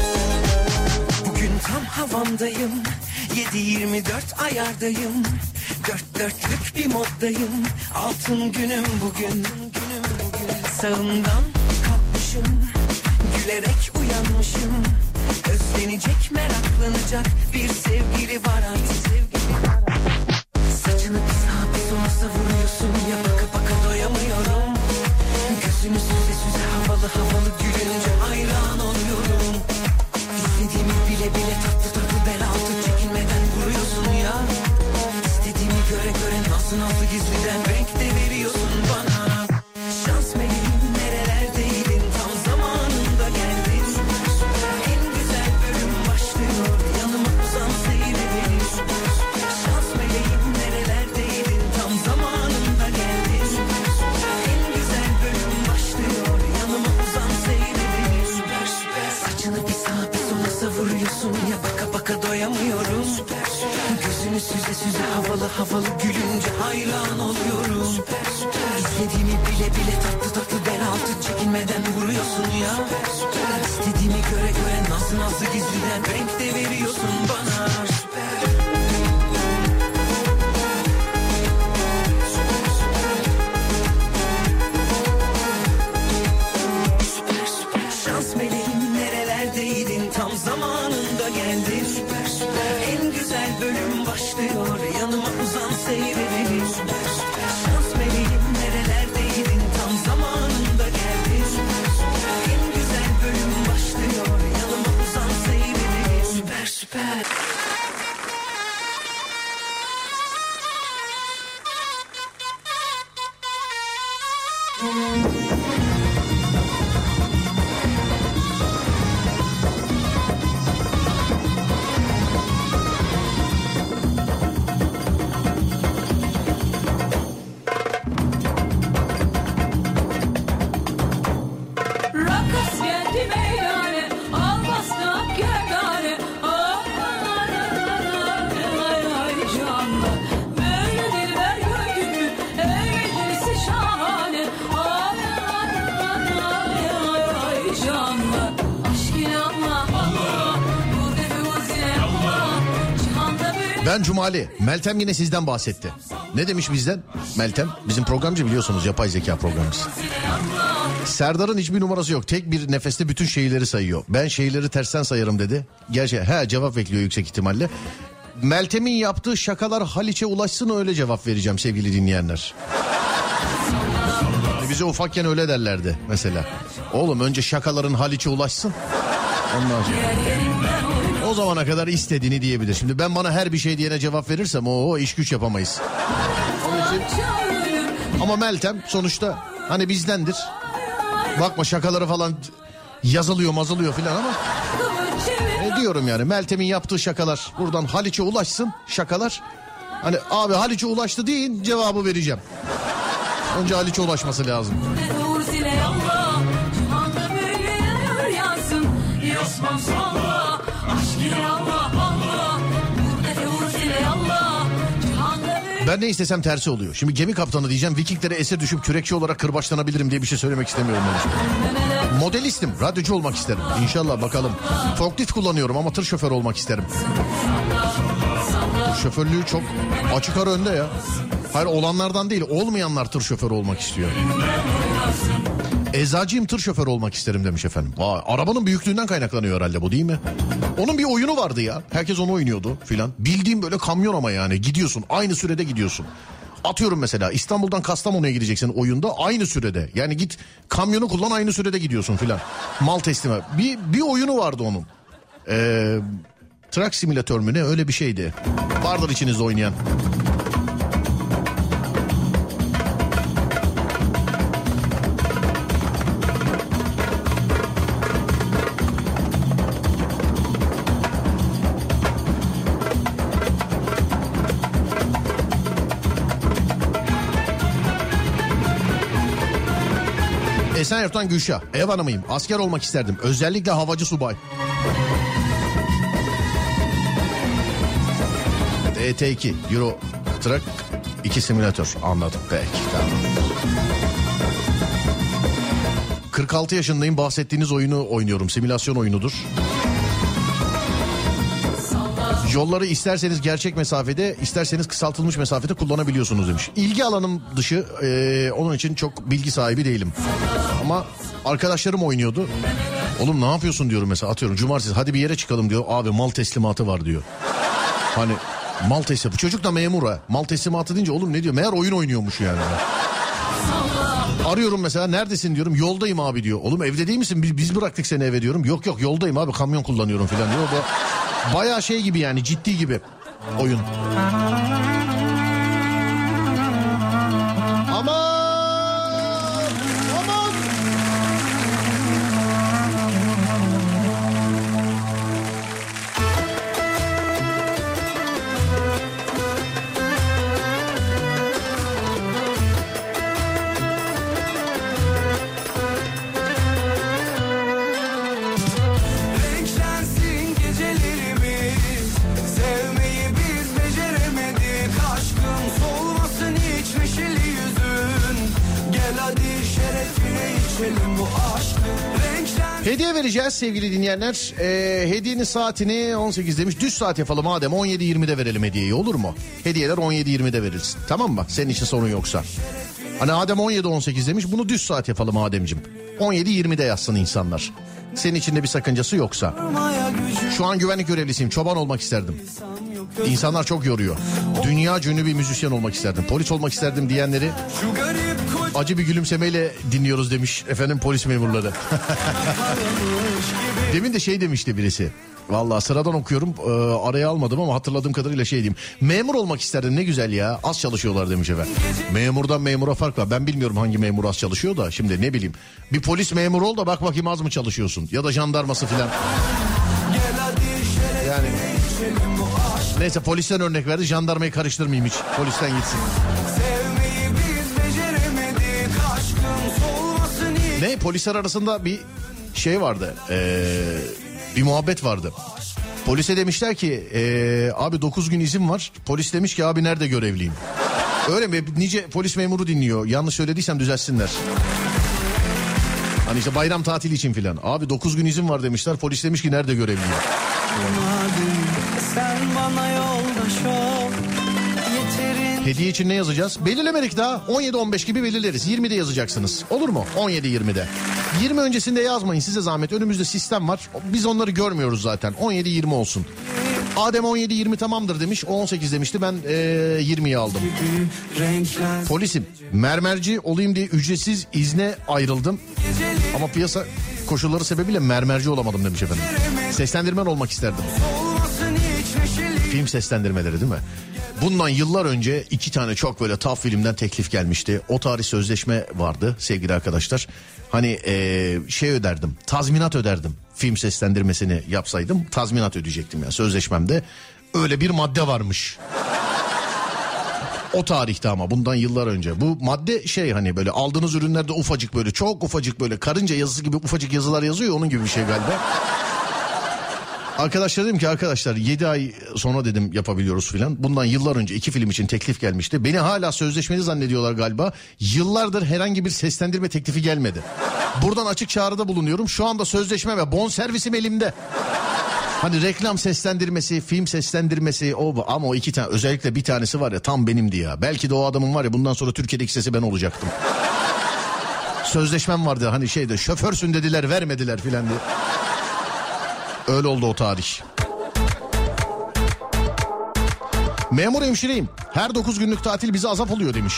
S7: Havamdayım, yedi yirmi dört ayardayım. Dört dörtlük bir moddayım, altın günüm bugün. Sağımdan kalkmışım, gülerek uyanmışım. Özlenecek, meraklanacak bir sevgili var artık. Saçını bir sağa bir sola savuruyorsun ya, baka baka doyamıyorum. Gözünü süze süze havalı havalı gülünce hayran oluyorum. İstediğimi bile bile tatlı tatlı bel altı çekinmeden vuruyorsun ya. İstediğimi göre göre nasıl nasıl gizliden renk de veriyorsun bana. Şans meleğim nerelerdeydin, tam zamanında geldin. En güzel bölüm başlıyor, yanıma uzan seyredin. Şans meleğim nerelerdeydin, tam zamanında geldin. En güzel bölüm başlıyor, yanıma uzan seyredin. Süper süper. Saçını bir sağa bir sola savuruyorsun ya, baka baka doyamıyorum. Süper süper. Gözünü süze süze havalı havalı gülünce hayran oluyorum. Süper süper. İstediğimi bile bile tatlı tatlı bel altı çekinmeden vuruyorsun ya. Süper süper. İstediğimi göre göre nasıl nasıl gizliden renk de veriyorsun bana. Süper. Süper süper. Şans meleğim nerelerdeydin, tam zamanında geldin. Süper süper. En güzel bölüm başlıyor, yanıma uzan seyredin. Süper süper. Şans meleğim nerelerdeydin, tam zamanında geldin. Süper süper. En güzel bölüm başlıyor, yanıma uzan seyredin. Süper süper.
S2: Rakas geldi meydane, al bastı gerdane. Ay ay ay canlı, böyle dilber gördün mü? Eğlencesi şahane. Ay ay ay ay canlı. Aşk ile Allah Allah, bu defimiz ile Allah. Cihanda büyük.
S3: Ben Cumali. Meltem yine sizden bahsetti. Ne demiş bizden? Meltem bizim programcı, biliyorsunuz, yapay zeka programcısı. Serdar'ın hiçbir numarası yok. Tek bir nefeste bütün şeyleri sayıyor. Ben şeyleri tersten sayarım dedi. Gerçi he cevap bekliyor yüksek ihtimalle. Meltem'in yaptığı şakalar Haliç'e ulaşsın, öyle cevap vereceğim sevgili dinleyenler. Bize ufakken öyle derlerdi mesela. Oğlum önce şakaların Haliç'e ulaşsın. Ondan sonra o zamana kadar istediğini diyebilir. Şimdi ben bana her bir şey diyene cevap verirsem o iş güç yapamayız. Onun için... Ama Meltem sonuçta hani bizdendir. Bakma şakaları falan yazılıyor mazılıyor filan ama e diyorum yani Meltem'in yaptığı şakalar buradan Haliç'e ulaşsın, şakalar. Hani abi Haliç'e ulaştı deyin, cevabı vereceğim. Önce Haliç'e ulaşması lazım. Ben ne istesem tersi oluyor. Şimdi gemi kaptanı diyeceğim, Vikinglere esir düşüp kürekçi olarak kırbaçlanabilirim diye bir şey söylemek istemiyorum. Ben. Modelistim, radyocu olmak isterim. İnşallah bakalım. Forklift kullanıyorum ama tır şoförü olmak isterim. Tır şoförlüğü çok açık ara önde ya. Hayır, olanlardan değil, olmayanlar tır şoförü olmak istiyor. Eczacıyım, tır şoförü olmak isterim demiş efendim. Aa, arabanın büyüklüğünden kaynaklanıyor herhalde bu, değil mi? Onun bir oyunu vardı ya. Herkes onu oynuyordu filan. Bildiğim böyle kamyon ama yani gidiyorsun. Aynı sürede gidiyorsun. Atıyorum mesela İstanbul'dan Kastamonu'ya gideceksin oyunda, aynı sürede. Yani git kamyonu kullan, aynı sürede gidiyorsun filan. Mal teslime. Bir, bir oyunu vardı onun. Ee, Truck simülatör mü ne, öyle bir şeydi. Vardır içinizde oynayan. Esenyurt'tan Gülşah. Ev hanımıyım. Asker olmak isterdim. Özellikle havacı subay. E T iki Euro Truck iki simülatör. Anladım. Peki tamam. kırk altı yaşındayım. Bahsettiğiniz oyunu oynuyorum. Simülasyon oyunudur. Yolları isterseniz gerçek mesafede, isterseniz kısaltılmış mesafede kullanabiliyorsunuz demiş. İlgi alanım dışı, e, onun için çok bilgi sahibi değilim. Ama arkadaşlarım oynuyordu. Oğlum ne yapıyorsun diyorum mesela, atıyorum cumartesi hadi bir yere çıkalım diyor. Abi mal teslimatı var diyor. Hani mal teslimatı. Bu çocuk da memur ha. Mal teslimatı deyince oğlum ne diyor? Meğer oyun oynuyormuş yani. Arıyorum mesela, neredesin diyorum. Yoldayım abi diyor. Oğlum evde değil misin? Biz, biz bıraktık seni eve diyorum. Yok yok yoldayım abi, kamyon kullanıyorum falan diyor. Bu bayağı şey gibi yani, ciddi gibi oyun. Aman! Aman!
S6: Renklensin gecelerimiz, sevmeyi biz beceremedik. Aşkın solmasın hiç neşeli yüzün. Gel hadi şerefine içelim bu aşkı. Renklensin.
S3: Hediye vereceğiz sevgili dinleyenler. Ee, hediyenin saatini on sekiz demiş. Düz saat yapalım madem, on yedi yirmide verelim hediyeyi, olur mu? Hediyeler on yedi yirmide verilsin. Tamam mı? Senin için sorun yoksa. Hani Adem on yedi on sekiz demiş, bunu düz saat yapalım Ademciğim. on yedi yirmide yazsın insanlar. Senin için de bir sakıncası yoksa. Şu an güvenlik görevlisiyim, çoban olmak isterdim. İnsanlar çok yoruyor. Dünya ünlü bir müzisyen olmak isterdim. Polis olmak isterdim diyenleri acı bir gülümsemeyle dinliyoruz demiş efendim polis memurları. Demin de şey demişti birisi. Vallahi sıradan okuyorum, e, araya almadım ama hatırladığım kadarıyla şey diyeyim. Memur olmak isterdim, ne güzel ya, az çalışıyorlar demiş efendim. Memurdan memura fark var. Ben bilmiyorum hangi memur az çalışıyor da şimdi ne bileyim. Bir polis memuru ol da bak bakayım az mı çalışıyorsun, ya da jandarması filan. Yani neyse, polisten örnek verdi, jandarmayı karıştırmayayım hiç, polisten gitsin. Ne, polisler arasında bir şey vardı, ee, bir muhabbet vardı. Polise demişler ki ee, abi dokuz gün izin var. Polis demiş ki abi nerede görevliyim? Öyle mi? Nice polis memuru dinliyor. Yanlış söylediysem düzelsinler. Hani işte bayram tatili için filan. Abi dokuz gün izin var demişler. Polis demiş ki nerede görevliyim?
S6: Sen bana yoldaş ol. Yeterin.
S3: Hediye için ne yazacağız? Belirlemedik daha. on yedi on beş gibi belirleriz. yirmide yazacaksınız. Olur mu? on yedi yirmide. yirmi öncesinde yazmayın size zahmet. Önümüzde sistem var. Biz onları görmüyoruz zaten. on yedi yirmi olsun. Adem on yedi yirmi tamamdır demiş. on sekiz demişti. Ben ee, yirmiyi aldım. Polisim. Mermerci olayım diye ücretsiz izne ayrıldım. Ama piyasa koşulları sebebiyle mermerci olamadım demiş efendim. Seslendirmen olmak isterdim. Film seslendirmeleri değil mi? Bundan yıllar önce iki tane çok böyle taf filmden teklif gelmişti. O tarih sözleşme vardı sevgili arkadaşlar. Hani ee, şey öderdim, tazminat öderdim. Film seslendirmesini yapsaydım tazminat ödeyecektim ya, sözleşmemde. Öyle bir madde varmış. O tarihte ama bundan yıllar önce. Bu madde şey, hani böyle aldığınız ürünlerde ufacık, böyle çok ufacık, böyle karınca yazısı gibi ufacık yazılar yazıyor, onun gibi bir şey galiba. Arkadaşlar dedim ki arkadaşlar yedi ay sonra dedim yapabiliyoruz filan. Bundan yıllar önce iki film için teklif gelmişti. Beni hala sözleşmeli zannediyorlar galiba. Yıllardır herhangi bir seslendirme teklifi gelmedi. Buradan açık çağrıda bulunuyorum. Şu anda sözleşme ve bonservisim elimde. Hani reklam seslendirmesi, film seslendirmesi, o ama o iki tane, özellikle bir tanesi var ya tam benimdi ya. Belki de o adamın var ya bundan sonra Türkiye'deki sesi ben olacaktım. Sözleşmem vardı hani şeyde, şoförsün dediler vermediler filan diye. Öyle oldu o tarih. Memur hemşireyim. Her dokuz günlük tatil bize azap oluyor demiş.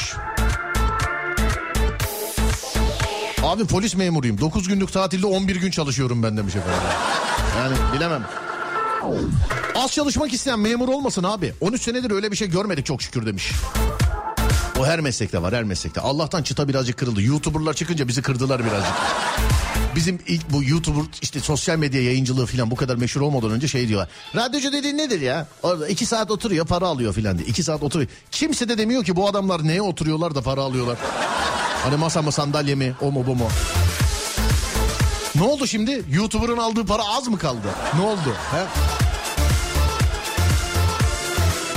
S3: Abi polis memuruyum. dokuz günlük tatilde on bir gün çalışıyorum ben demiş efendim. Yani bilemem. Az çalışmak isteyen memur olmasın abi. on üç senedir öyle bir şey görmedik çok şükür demiş. O her meslekte var, her meslekte. Allah'tan çıta birazcık kırıldı. YouTuber'lar çıkınca bizi kırdılar birazcık. Bizim ilk bu YouTuber işte sosyal medya yayıncılığı falan bu kadar meşhur olmadan önce şey diyorlar. Radyocu dediğin nedir ya? Orada iki saat oturuyor para alıyor filan diye. iki saat oturuyor. Kimse de demiyor ki bu adamlar neye oturuyorlar da para alıyorlar. Hani masa mı sandalye mi o mu bu mu? Ne oldu şimdi? YouTuber'ın aldığı para az mı kaldı? Ne oldu? He?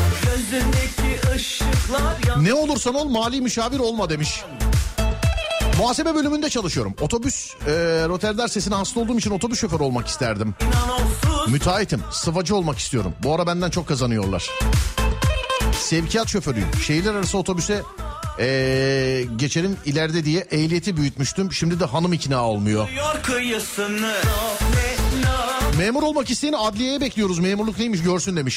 S3: Ne olursan ol mali müşavir olma demiş. Muhasebe bölümünde çalışıyorum. Otobüs e, roter sesine hasta olduğum için otobüs şoförü olmak isterdim. Müteahhitim, sıvacı olmak istiyorum. Bu ara benden çok kazanıyorlar. Sevkiyat şoförüyüm. Şehirler arası otobüse e, geçelim ileride diye ehliyeti büyütmüştüm. Şimdi de hanım ikna olmuyor. Memur olmak isteyeni adliyeye bekliyoruz. Memurluk neymiş görsün demiş.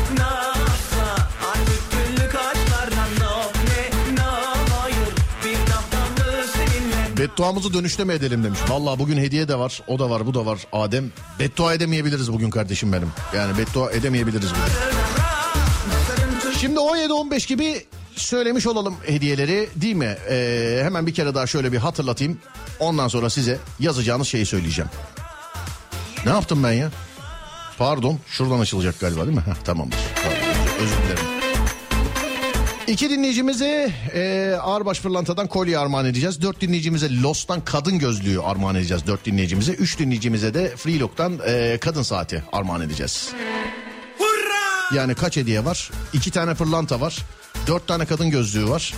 S3: Bedduamızı dönüşte mi edelim demiş. Vallahi bugün hediye de var, o da var, bu da var. Adem, beddua edemeyebiliriz bugün kardeşim benim. Yani beddua edemeyebiliriz bugün. Şimdi on yedi on beş gibi söylemiş olalım hediyeleri, değil mi? Ee, hemen bir kere daha şöyle bir hatırlatayım. Ondan sonra size yazacağınız şeyi söyleyeceğim. Ne yaptım ben ya? Pardon, şuradan açılacak galiba değil mi? Heh, tamamdır. Tamam, özür dilerim. İki dinleyicimize e, Ağırbaş Pırlanta'dan kolye armağan edeceğiz. Dört dinleyicimize Lost'tan kadın gözlüğü armağan edeceğiz. Dört dinleyicimize. Üç dinleyicimize de Freelock'tan e, kadın saati armağan edeceğiz. Hurra! Yani kaç hediye var? İki tane pırlanta var. Dört tane kadın gözlüğü var.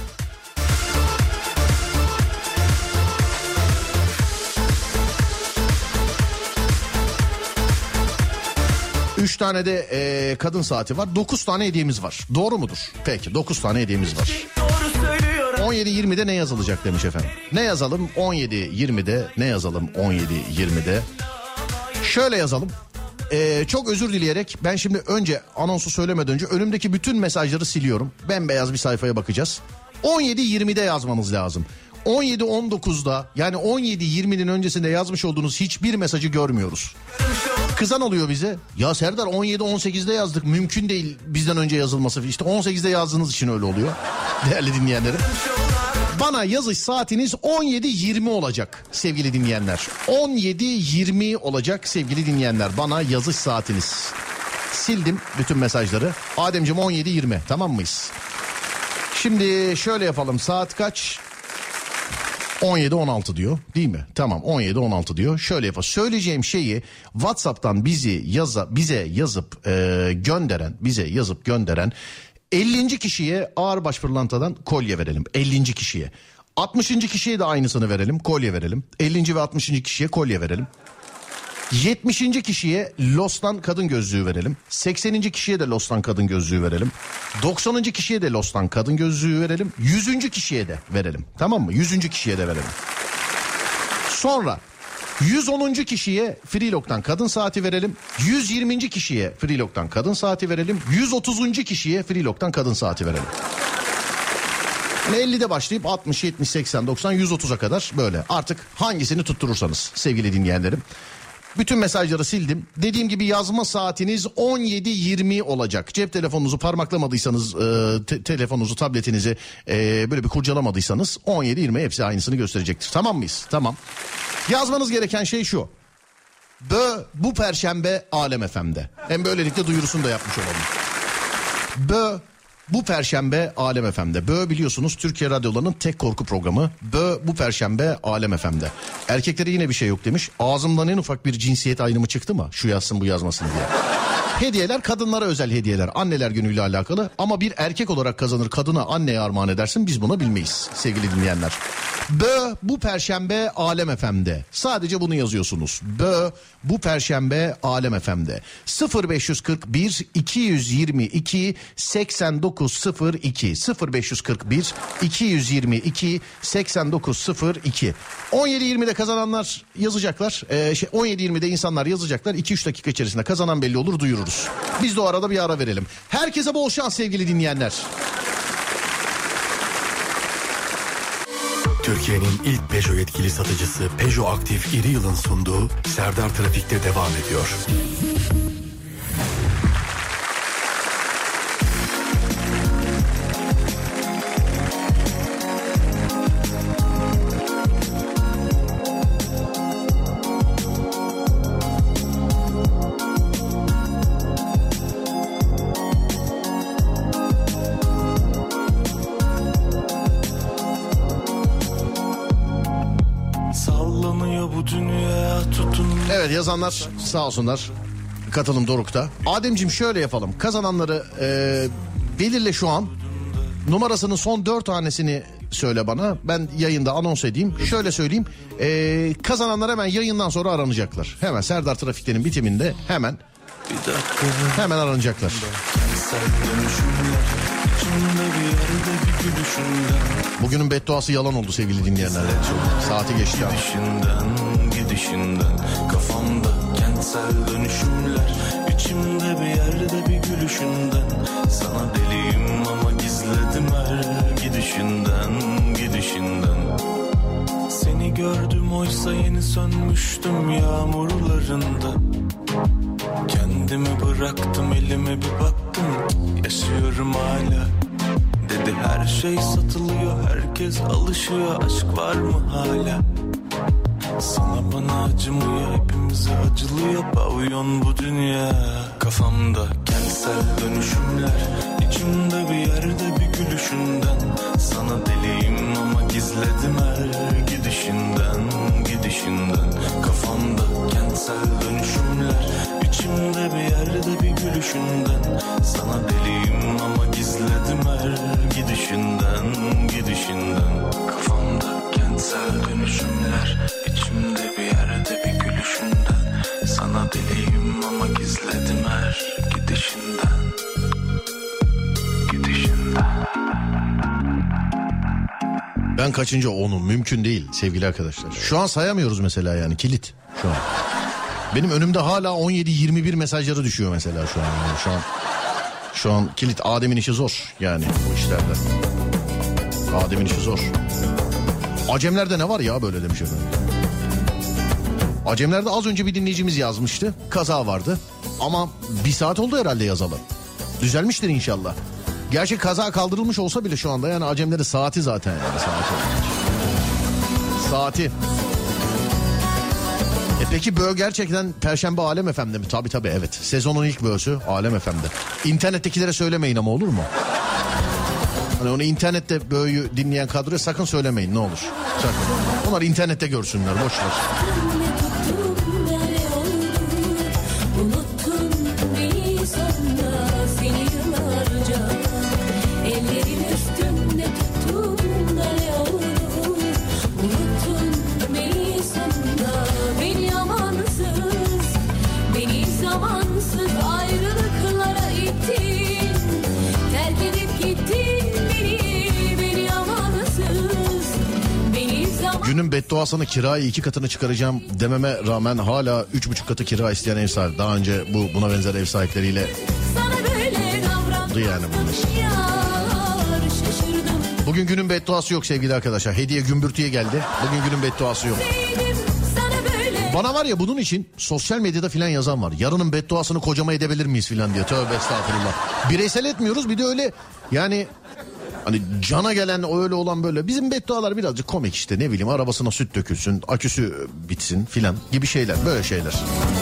S3: Üç tane de e, kadın saati var. Dokuz tane hediyemiz var. Doğru mudur? Peki, dokuz tane hediyemiz var. on yedi yirmide ne yazılacak demiş efendim. Ne yazalım? on yedi yirmide ne yazalım? on yedi yirmide şöyle yazalım. Ee, çok özür dileyerek ben şimdi önce anonsu söylemeden önce önümdeki bütün mesajları siliyorum. Bembeyaz bir sayfaya bakacağız. on yedi yirmide yazmanız lazım. on yedi on dokuzda yani on yedi yirminin öncesinde yazmış olduğunuz hiçbir mesajı görmüyoruz. Kızan oluyor bize. Ya Serdar on yedi on sekizde yazdık, mümkün değil bizden önce yazılması. İşte on sekizde yazdığınız için öyle oluyor. Değerli dinleyenlerim. Bana yazış saatiniz on yedi yirmi olacak sevgili dinleyenler. on yedi yirmi olacak sevgili dinleyenler. Bana yazış saatiniz. Sildim bütün mesajları. Ademciğim on yedi yirmi, tamam mıyız? Şimdi şöyle yapalım, saat kaç? on yedi on altı diyor değil mi? Tamam, on yedi on altı diyor. Şöyle yapalım. Söyleyeceğim şeyi WhatsApp'tan bizi yaza, bize yazıp e, gönderen, bize yazıp gönderen ellinci kişiye Ağırbaş Pırlanta'dan kolye verelim. ellinci kişiye. altmışıncı kişiye de aynısını verelim, kolye verelim. ellinci ve altmışıncı kişiye kolye verelim. yetmişinci kişiye Lost'tan kadın gözlüğü verelim. sekseninci kişiye de Lost'tan kadın gözlüğü verelim. doksanıncı kişiye de Lost'tan kadın gözlüğü verelim. yüzüncü kişiye de verelim. Tamam mı? yüzüncü kişiye de verelim. Sonra yüz onuncu kişiye Freelock'tan kadın saati verelim. yüz yirminci kişiye Freelock'tan kadın saati verelim. yüz otuzuncu kişiye Freelock'tan kadın saati verelim. ellide başlayıp altmış, yetmiş, seksen, doksan, yüz otuza kadar böyle. Artık hangisini tutturursanız sevgili dinleyenlerim. Bütün mesajları sildim. Dediğim gibi yazma saatiniz on yedi yirmi olacak. Cep telefonunuzu parmaklamadıysanız, e, te- telefonunuzu, tabletinizi e, böyle bir kurcalamadıysanız on yedi yirmi hepsi aynısını gösterecektir. Tamam mıyız? Tamam. Yazmanız gereken şey şu. Bö bu perşembe Alem F M'de. Hem böylelikle duyurusunu da yapmış olalım. Bö bu perşembe Alem F M'de. Bö biliyorsunuz Türkiye radyolarının tek korku programı. Bö bu perşembe Alem F M'de. Erkeklere yine bir şey yok demiş. Ağzımdan en ufak bir cinsiyet ayrımı çıktı mı? Şu yazsın bu yazmasın diye. Hediyeler kadınlara özel hediyeler. Anneler günüyle alakalı. Ama bir erkek olarak kazanır, kadına anneye armağan edersin. Biz buna bilmeyiz sevgili dinleyenler. Bö bu perşembe Alem F M'de. Sadece bunu yazıyorsunuz. Bö bu perşembe Alem F M'de. sıfır beş kırk bir iki yüz yirmi iki seksen dokuz sıfır iki sıfır beş kırk bir iki yüz yirmi iki seksen dokuz sıfır iki. on yedi yirmide kazananlar yazacaklar. Ee, şey, on yedi yirmide insanlar yazacaklar. iki üç dakika içerisinde kazanan belli olur, duyururuz. Biz de o arada bir ara verelim. Herkese bol şans sevgili dinleyenler.
S1: Türkiye'nin ilk Peugeot yetkili satıcısı Peugeot Aktif İri Yıl'ın sunduğu Serdar Trafik'te devam ediyor.
S3: Evet, yazanlar sağ olsunlar. Katılım dorukta. Ademciğim şöyle yapalım. Kazananları e, belirle şu an. Numarasının son dört tanesini söyle bana. Ben yayında anons edeyim. Şöyle söyleyeyim. Ee, kazananlar hemen yayından sonra aranacaklar. Hemen Serdar Trafik'lerin bitiminde hemen hemen aranacaklar. Bugünün bedduası yalan oldu sevgili dinleyenler. Saati geçti ya.
S8: Gidişinden, gidişinden, kafamda kentsel dönüşümler. İçimde bir yerde bir gülüşünden. Sana deliyim ama gizledim her gidişinden, gidişinden. Seni gördüm oysa yeni sönmüştüm yağmurlarında. Kendimi bıraktım elime bir baktım, yaşıyorum hala. Dedi her şey satılıyor, herkes alışıyor, aşk var mı hala? Sana bana acımıyor, hepimize acılıyor, pavyon bu dünya. Kafamda kentsel dönüşümler, içimde bir yerde bir gülüşünden. Sana deliyim ama gizledim her gidişinden, gidişinden. Kafamda kentsel dönüşümler, içimde bir yerde bir gülüşünden. Sana deliyim ama gizledim her gidişinden, gidişinden. Kafamda kentsel dönüşümler, içimde bir yerde bir gülüşünden. Sana deliyim ama gizledim her gidişinden, gidişinden.
S3: Ben kaçıncı onum mümkün değil sevgili arkadaşlar. Şu an sayamıyoruz mesela yani kilit şu an. Benim önümde hala on yedi yirmi bir mesajları düşüyor mesela şu an. Yani şu an şu an kilit. Adem'in işi zor yani bu işlerde. Adem'in işi zor. Acemlerde ne var ya böyle demiş efendim. Acemlerde az önce bir dinleyicimiz yazmıştı. Kaza vardı ama bir saat oldu herhalde yazalı. Düzelmiştir inşallah. Gerçi kaza kaldırılmış olsa bile şu anda yani Acemlerin saati zaten yani saati. Saati. E peki böğ gerçekten Perşembe Alem F M'de mi? Tabii tabii evet. Sezonun ilk böğüsü Alem F M'de. İnternettekilere söylemeyin ama olur mu? Hani onu internette böğü dinleyen kadroya sakın söylemeyin ne olur. Sakın. Onlar internette görsünler boş ver. Günün bedduasını kirayı iki katını çıkaracağım dememe rağmen hala üç buçuk katı kira isteyen ev sahibi. Daha önce bu buna benzer ev sahipleriyle yani bunlar. Bugün günün bedduası yok sevgili arkadaşlar. Hediye gümbürtüye geldi. Bugün günün bedduası yok. Bana var ya bunun için sosyal medyada filan yazan var. Yarının bedduasını kocama edebilir miyiz filan diye. Tövbe estağfurullah. Bireysel etmiyoruz bir de öyle yani... Hani cana gelen öyle olan böyle. Bizim beddualar birazcık komik işte ne bileyim arabasına süt dökülsün, aküsü bitsin filan gibi şeyler böyle şeyler.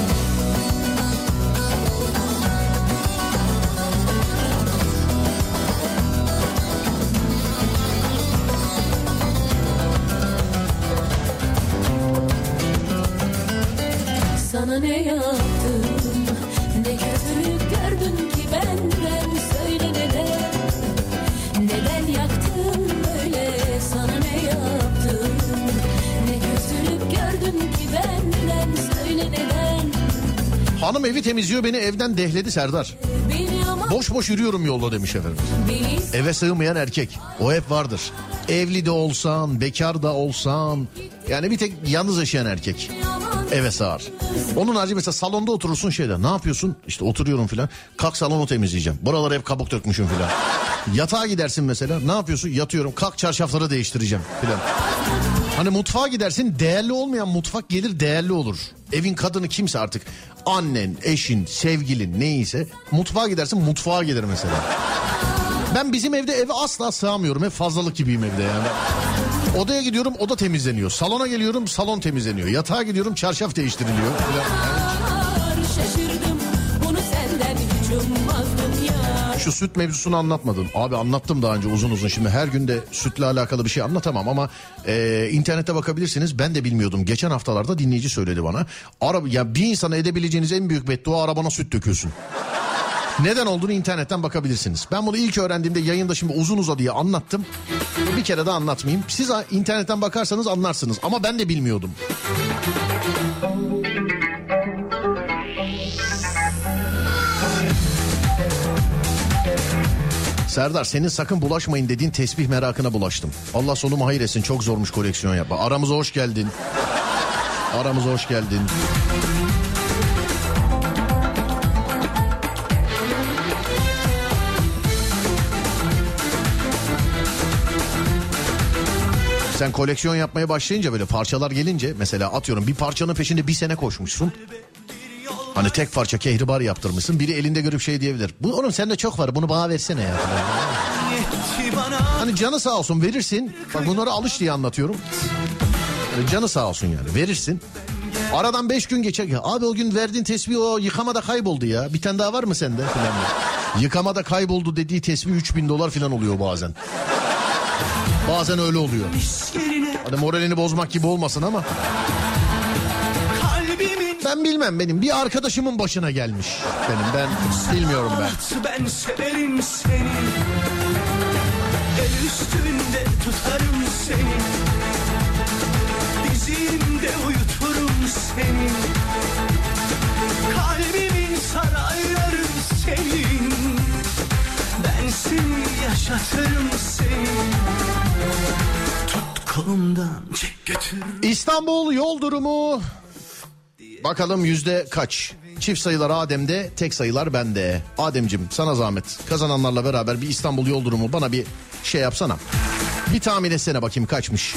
S4: Sana ne yaptım, ne kötülük gördün ki benden söyle neden. Neden yaktın böyle sana ne yaptın? Ne kötülük gördün ki benden söyle neden?
S3: Hanım evi temizliyor beni evden dehledi Serdar. Boş boş yürüyorum yolda demiş efendim. Eve sığmayan erkek o hep vardır. Evli de olsan bekar da olsan yani bir tek yalnız yaşayan erkek eve sığar. Onun harici mesela salonda oturursun şeyde ne yapıyorsun? İşte oturuyorum filan. Kalk salonu temizleyeceğim. Buralar hep kabuk dökmüşüm filan. Yatağa gidersin mesela ne yapıyorsun? Yatıyorum kalk çarşafları değiştireceğim filan. Hani mutfağa gidersin değerli olmayan mutfak gelir değerli olur. Evin kadını kimse artık annen, eşin, sevgilin neyse mutfağa gidersin mutfağa gelir mesela. Ben bizim evde eve asla sığamıyorum. Hep fazlalık gibiyim evde yani. Odaya gidiyorum oda temizleniyor. Salona geliyorum salon temizleniyor. Yatağa gidiyorum çarşaf değiştiriliyor.
S4: Şaşırdım bunu senden hiç ummazdım ya.
S3: Şu süt mevzusunu anlatmadım. Abi anlattım daha önce uzun uzun. Şimdi her günde sütle alakalı bir şey anlatamam ama e, internette bakabilirsiniz. Ben de bilmiyordum. Geçen haftalarda dinleyici söyledi bana. Araba, ya bir insana edebileceğiniz en büyük beddua arabana süt döküyorsun. Neden olduğunu internetten bakabilirsiniz. Ben bunu ilk öğrendiğimde yayında şimdi uzun uzadıya anlattım. Bir kere daha anlatmayayım. Siz internetten bakarsanız anlarsınız ama ben de bilmiyordum. Serdar, senin sakın bulaşmayın dediğin tesbih merakına bulaştım. Allah sonumu hayır etsin, çok zormuş koleksiyon yapma. Aramıza hoş geldin. Aramıza hoş geldin. Sen koleksiyon yapmaya başlayınca, böyle parçalar gelince, mesela atıyorum bir parçanın peşinde bir sene koşmuşsun. Hani tek parça kehribar yaptırmışsın. Biri elinde görüp şey diyebilir. Bu oğlum sende çok var, bunu bana versene ya. Hani canı sağ olsun verirsin. Bak bunları alış diye anlatıyorum. Yani canı sağ olsun yani verirsin. Aradan beş gün geçer. Ya abi o gün verdiğin tesbih o yıkamada kayboldu ya. Bir tane daha var mı sende? Falan. Yıkamada kayboldu dediği tesbih üç bin dolar falan oluyor bazen. Bazen öyle oluyor. Hadi moralini bozmak gibi olmasın ama. Ben bilmem, benim bir arkadaşımın başına gelmiş. Benim ben bilmiyorum ben.
S6: Ben severim seni. El üstünde tutarım seni. Dizimde uyuturum seni. Kalbimin sarayları senin. Ben seni yaşatırım seni. Tut kolumdan çek götür.
S3: İstanbul yol durumu. Bakalım yüzde kaç? Çift sayılar Adem'de, tek sayılar bende. Adem'cim sana zahmet. Kazananlarla beraber bir İstanbul yol durumu bana bir şey yapsana. Bir tahmin etsene bakayım kaçmış.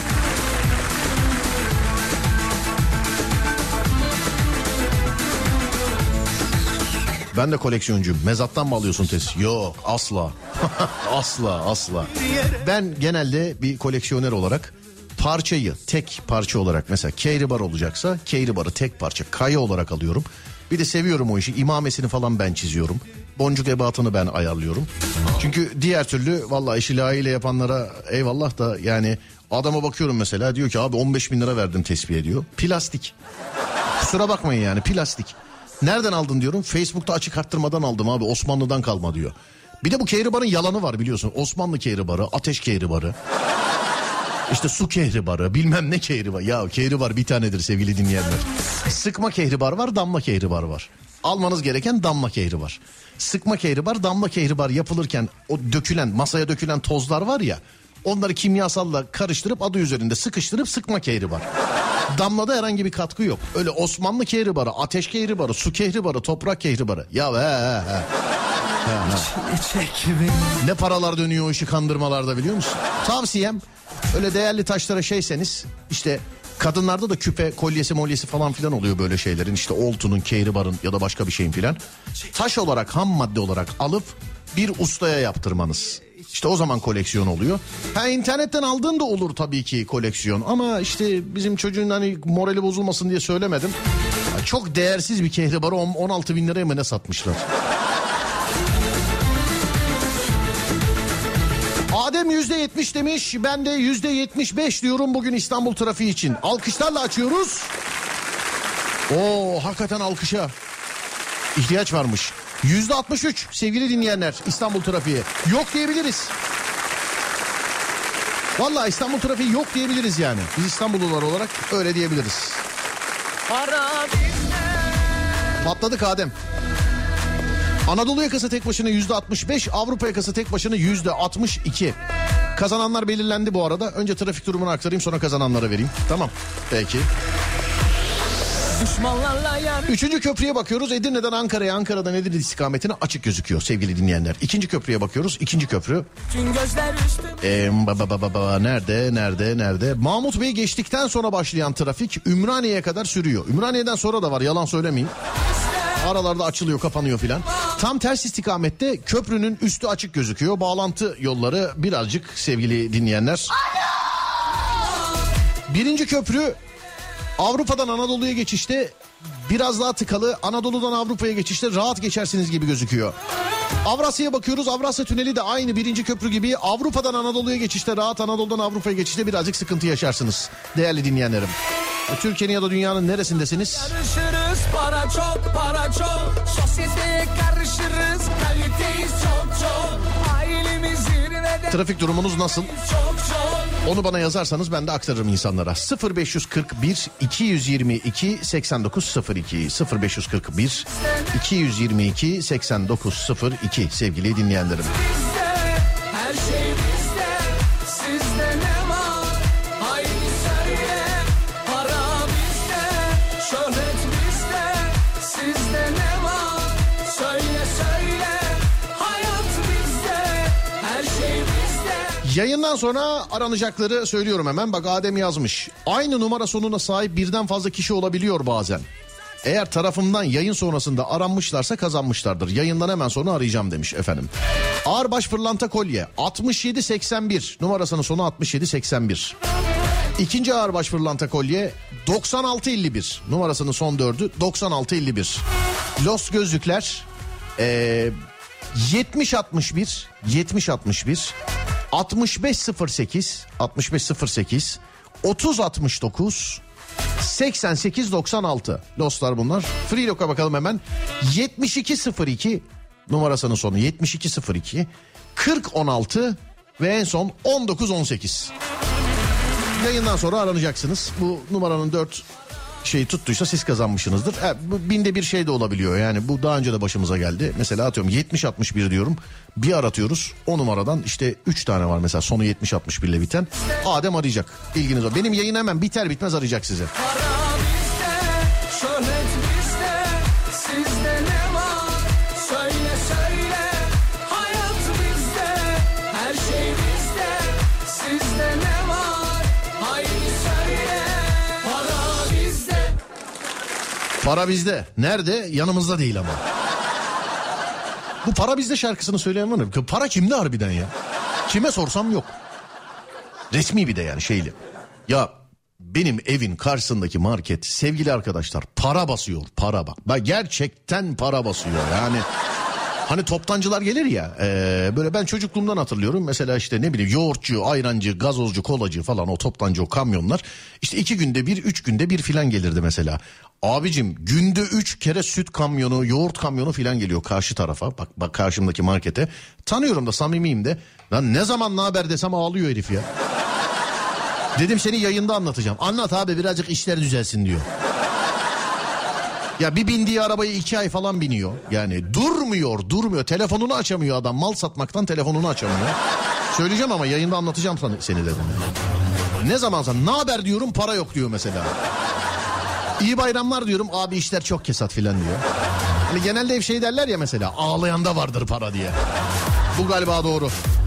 S3: Ben de koleksiyoncuyum. Mezattan mı alıyorsun test? Yok asla. asla asla. Ben genelde bir koleksiyoner olarak parçayı tek parça olarak, mesela kehribar olacaksa kehribarı tek parça kaya olarak alıyorum. Bir de seviyorum o işi, imamesini falan ben çiziyorum. Boncuk ebatını ben ayarlıyorum. Çünkü diğer türlü vallahi işi layığıyla yapanlara eyvallah da yani adama bakıyorum mesela, diyor ki abi on beş bin lira verdim tesbihe diyor. Plastik. Kusura bakmayın yani plastik. Nereden aldın diyorum. Facebook'ta açık arttırmadan aldım abi, Osmanlı'dan kalma diyor. Bir de bu kehribarın yalanı var biliyorsun. Osmanlı kehribarı, ateş kehribarı. İşte su kehribarı, bilmem ne kehribar. Ya kehribar bir tanedir sevgili dinleyenler. Sıkma kehribar var, damla kehribar var. Almanız gereken damla kehribar. Sıkma kehribar, damla kehribar yapılırken o dökülen, masaya dökülen tozlar var ya, onları kimyasalla karıştırıp adı üzerinde sıkıştırıp sıkma kehribar. Damlada herhangi bir katkı yok. Öyle Osmanlı kehribarı, ateş kehribarı, su kehribarı, toprak kehribarı. Ya he he he. He, he. Ne paralar dönüyor o işi kandırmalarda biliyor musun? Tavsiyem, öyle değerli taşlara şeyseniz, işte kadınlarda da küpe, kolyesi, molyesi falan filan oluyor böyle şeylerin. İşte oltunun, kehribarın ya da başka bir şeyin filan. Taş olarak, ham madde olarak alıp bir ustaya yaptırmanız. İşte o zaman koleksiyon oluyor. Ha internetten aldığın da olur tabii ki koleksiyon. Ama işte bizim çocuğun hani morali bozulmasın diye söylemedim. Ya çok değersiz bir kehribarı on altı bin liraya mı ne satmışlar. Adem yüzde yetmiş demiş, ben de yüzde yetmiş beş diyorum bugün İstanbul trafiği için. Alkışlarla açıyoruz. Oo, hakikaten alkışa ihtiyaç varmış. yüzde altmış üç sevgili dinleyenler İstanbul trafiği. Yok diyebiliriz. Vallahi İstanbul trafiği yok diyebiliriz yani. Biz İstanbullular olarak öyle diyebiliriz. Patladık Adem. Anadolu yakası tek başına yüzde altmış beş, Avrupa yakası tek başına yüzde altmış iki. Kazananlar belirlendi bu arada. Önce trafik durumunu aktarayım, sonra kazananlara vereyim. Tamam. Peki. Üçüncü köprüye bakıyoruz. Edirne'den Ankara'ya, Ankara'dan Edirne istikametine açık gözüküyor sevgili dinleyenler. İkinci köprüye bakıyoruz. İkinci köprü. Ee, ba, ba, ba, ba, nerede, nerede, nerede? Mahmut Bey geçtikten sonra başlayan trafik Ümraniye'ye kadar sürüyor. Ümraniye'den sonra da var, yalan söylemeyeyim. Aralarda açılıyor, kapanıyor filan. Tam ters istikamette köprünün üstü açık gözüküyor. Bağlantı yolları birazcık sevgili dinleyenler. Birinci köprü Avrupa'dan Anadolu'ya geçişte biraz daha tıkalı. Anadolu'dan Avrupa'ya geçişte rahat geçersiniz gibi gözüküyor. Avrasya'ya bakıyoruz. Avrasya Tüneli de aynı birinci köprü gibi. Avrupa'dan Anadolu'ya geçişte rahat, Anadolu'dan Avrupa'ya geçişte birazcık sıkıntı yaşarsınız değerli dinleyenlerim. Türkiye'nin ya da dünyanın neresindesiniz?
S6: Karışırız, para çok, para çok. Sosyeteye karışırız, kaliteyiz çok çok. Ailemiz zirvede.
S3: Trafik durumunuz nasıl?
S6: Çok çok.
S3: Onu bana yazarsanız ben de aktarırım insanlara. sıfır beş kırk bir iki yüz yirmi iki seksen dokuz sıfır iki sıfır beş kırk bir iki yüz yirmi iki seksen dokuz sıfır iki sevgili dinleyenlerim.
S6: Bizde, her şey bizde. Sizde ne var? Haydi söyle. Para bizde, şöhret bizde. Sizde ne var? Söyle söyle. Hayat bizde, her şey bizde.
S3: Yayından sonra aranacakları söylüyorum hemen. Bak Adem yazmış. Aynı numara sonuna sahip birden fazla kişi olabiliyor bazen. Eğer tarafımdan yayın sonrasında aranmışlarsa kazanmışlardır. Yayından hemen sonra arayacağım demiş efendim. Ağırbaş pırlanta kolye altmış yedi seksen bir numarasının sonu altmış yedi seksen bir. İkinci ağırbaş pırlanta kolye doksan altı elli bir numarasının son dördü doksan altı elli bir. Los gözlükler ee, yetmiş altmış bir yetmiş altmış bir altmış beş sıfır sekiz altmış beş sıfır sekiz otuz altmış dokuz seksen sekiz doksan altı Loslar bunlar. Freelock'a bakalım hemen. yetmiş iki sıfır iki numarasının sonu yetmiş iki sıfır iki kırk on altı ve en son on dokuz on sekiz. Yayından sonra aranacaksınız. Bu numaranın dört şeyi tuttuysa siz kazanmışsınızdır. E, bu binde bir şey de olabiliyor. Yani bu daha önce de başımıza geldi. Mesela atıyorum yetmiş altmış bir diyorum. Bir aratıyoruz. O numaradan işte üç tane var mesela sonu yetmiş altmış bir ile biten. Adem arayacak. İlginiz o. Benim yayın hemen biter bitmez arayacak size.
S6: Para bizde, şöhret bizde. Sizde ne var? Söyle söyle. Hayat bizde, her şey bizde. Sizde ne var? Haydi söyle. Para bizde.
S3: Para bizde. Nerede? Yanımızda değil ama. Bu para bizde şarkısını söyleyen var mı? Para kimde harbiden ya? Kime sorsam yok. Resmi bir de yani şeyli. Ya benim evin karşısındaki market sevgili arkadaşlar para basıyor. Para bak. Bak gerçekten para basıyor yani. Hani toptancılar gelir ya e, böyle ben çocukluğumdan hatırlıyorum. Mesela işte ne bileyim yoğurtçu, ayrancı, gazozcu, kolacı falan o toptancı o kamyonlar. İşte iki günde bir, üç günde bir filan gelirdi mesela. Abicim günde üç kere süt kamyonu, yoğurt kamyonu filan geliyor karşı tarafa. Bak bak karşımdaki markete. Tanıyorum da samimiyim de. Lan ne zaman ne haber desem ağlıyor herif ya. Dedim seni yayında anlatacağım. Anlat abi birazcık işler düzelsin diyor. Ya bir bindiği arabayı iki ay falan biniyor. Yani durmuyor durmuyor. Telefonunu açamıyor adam. Mal satmaktan telefonunu açamıyor. Söyleyeceğim ama yayında anlatacağım sana, seni dedim. Ne zamansa ne haber diyorum para yok diyor mesela. İyi bayramlar diyorum abi işler çok kesat filan diyor. Hani genelde hep şey derler ya mesela ağlayanda vardır para diye. Bu galiba doğru.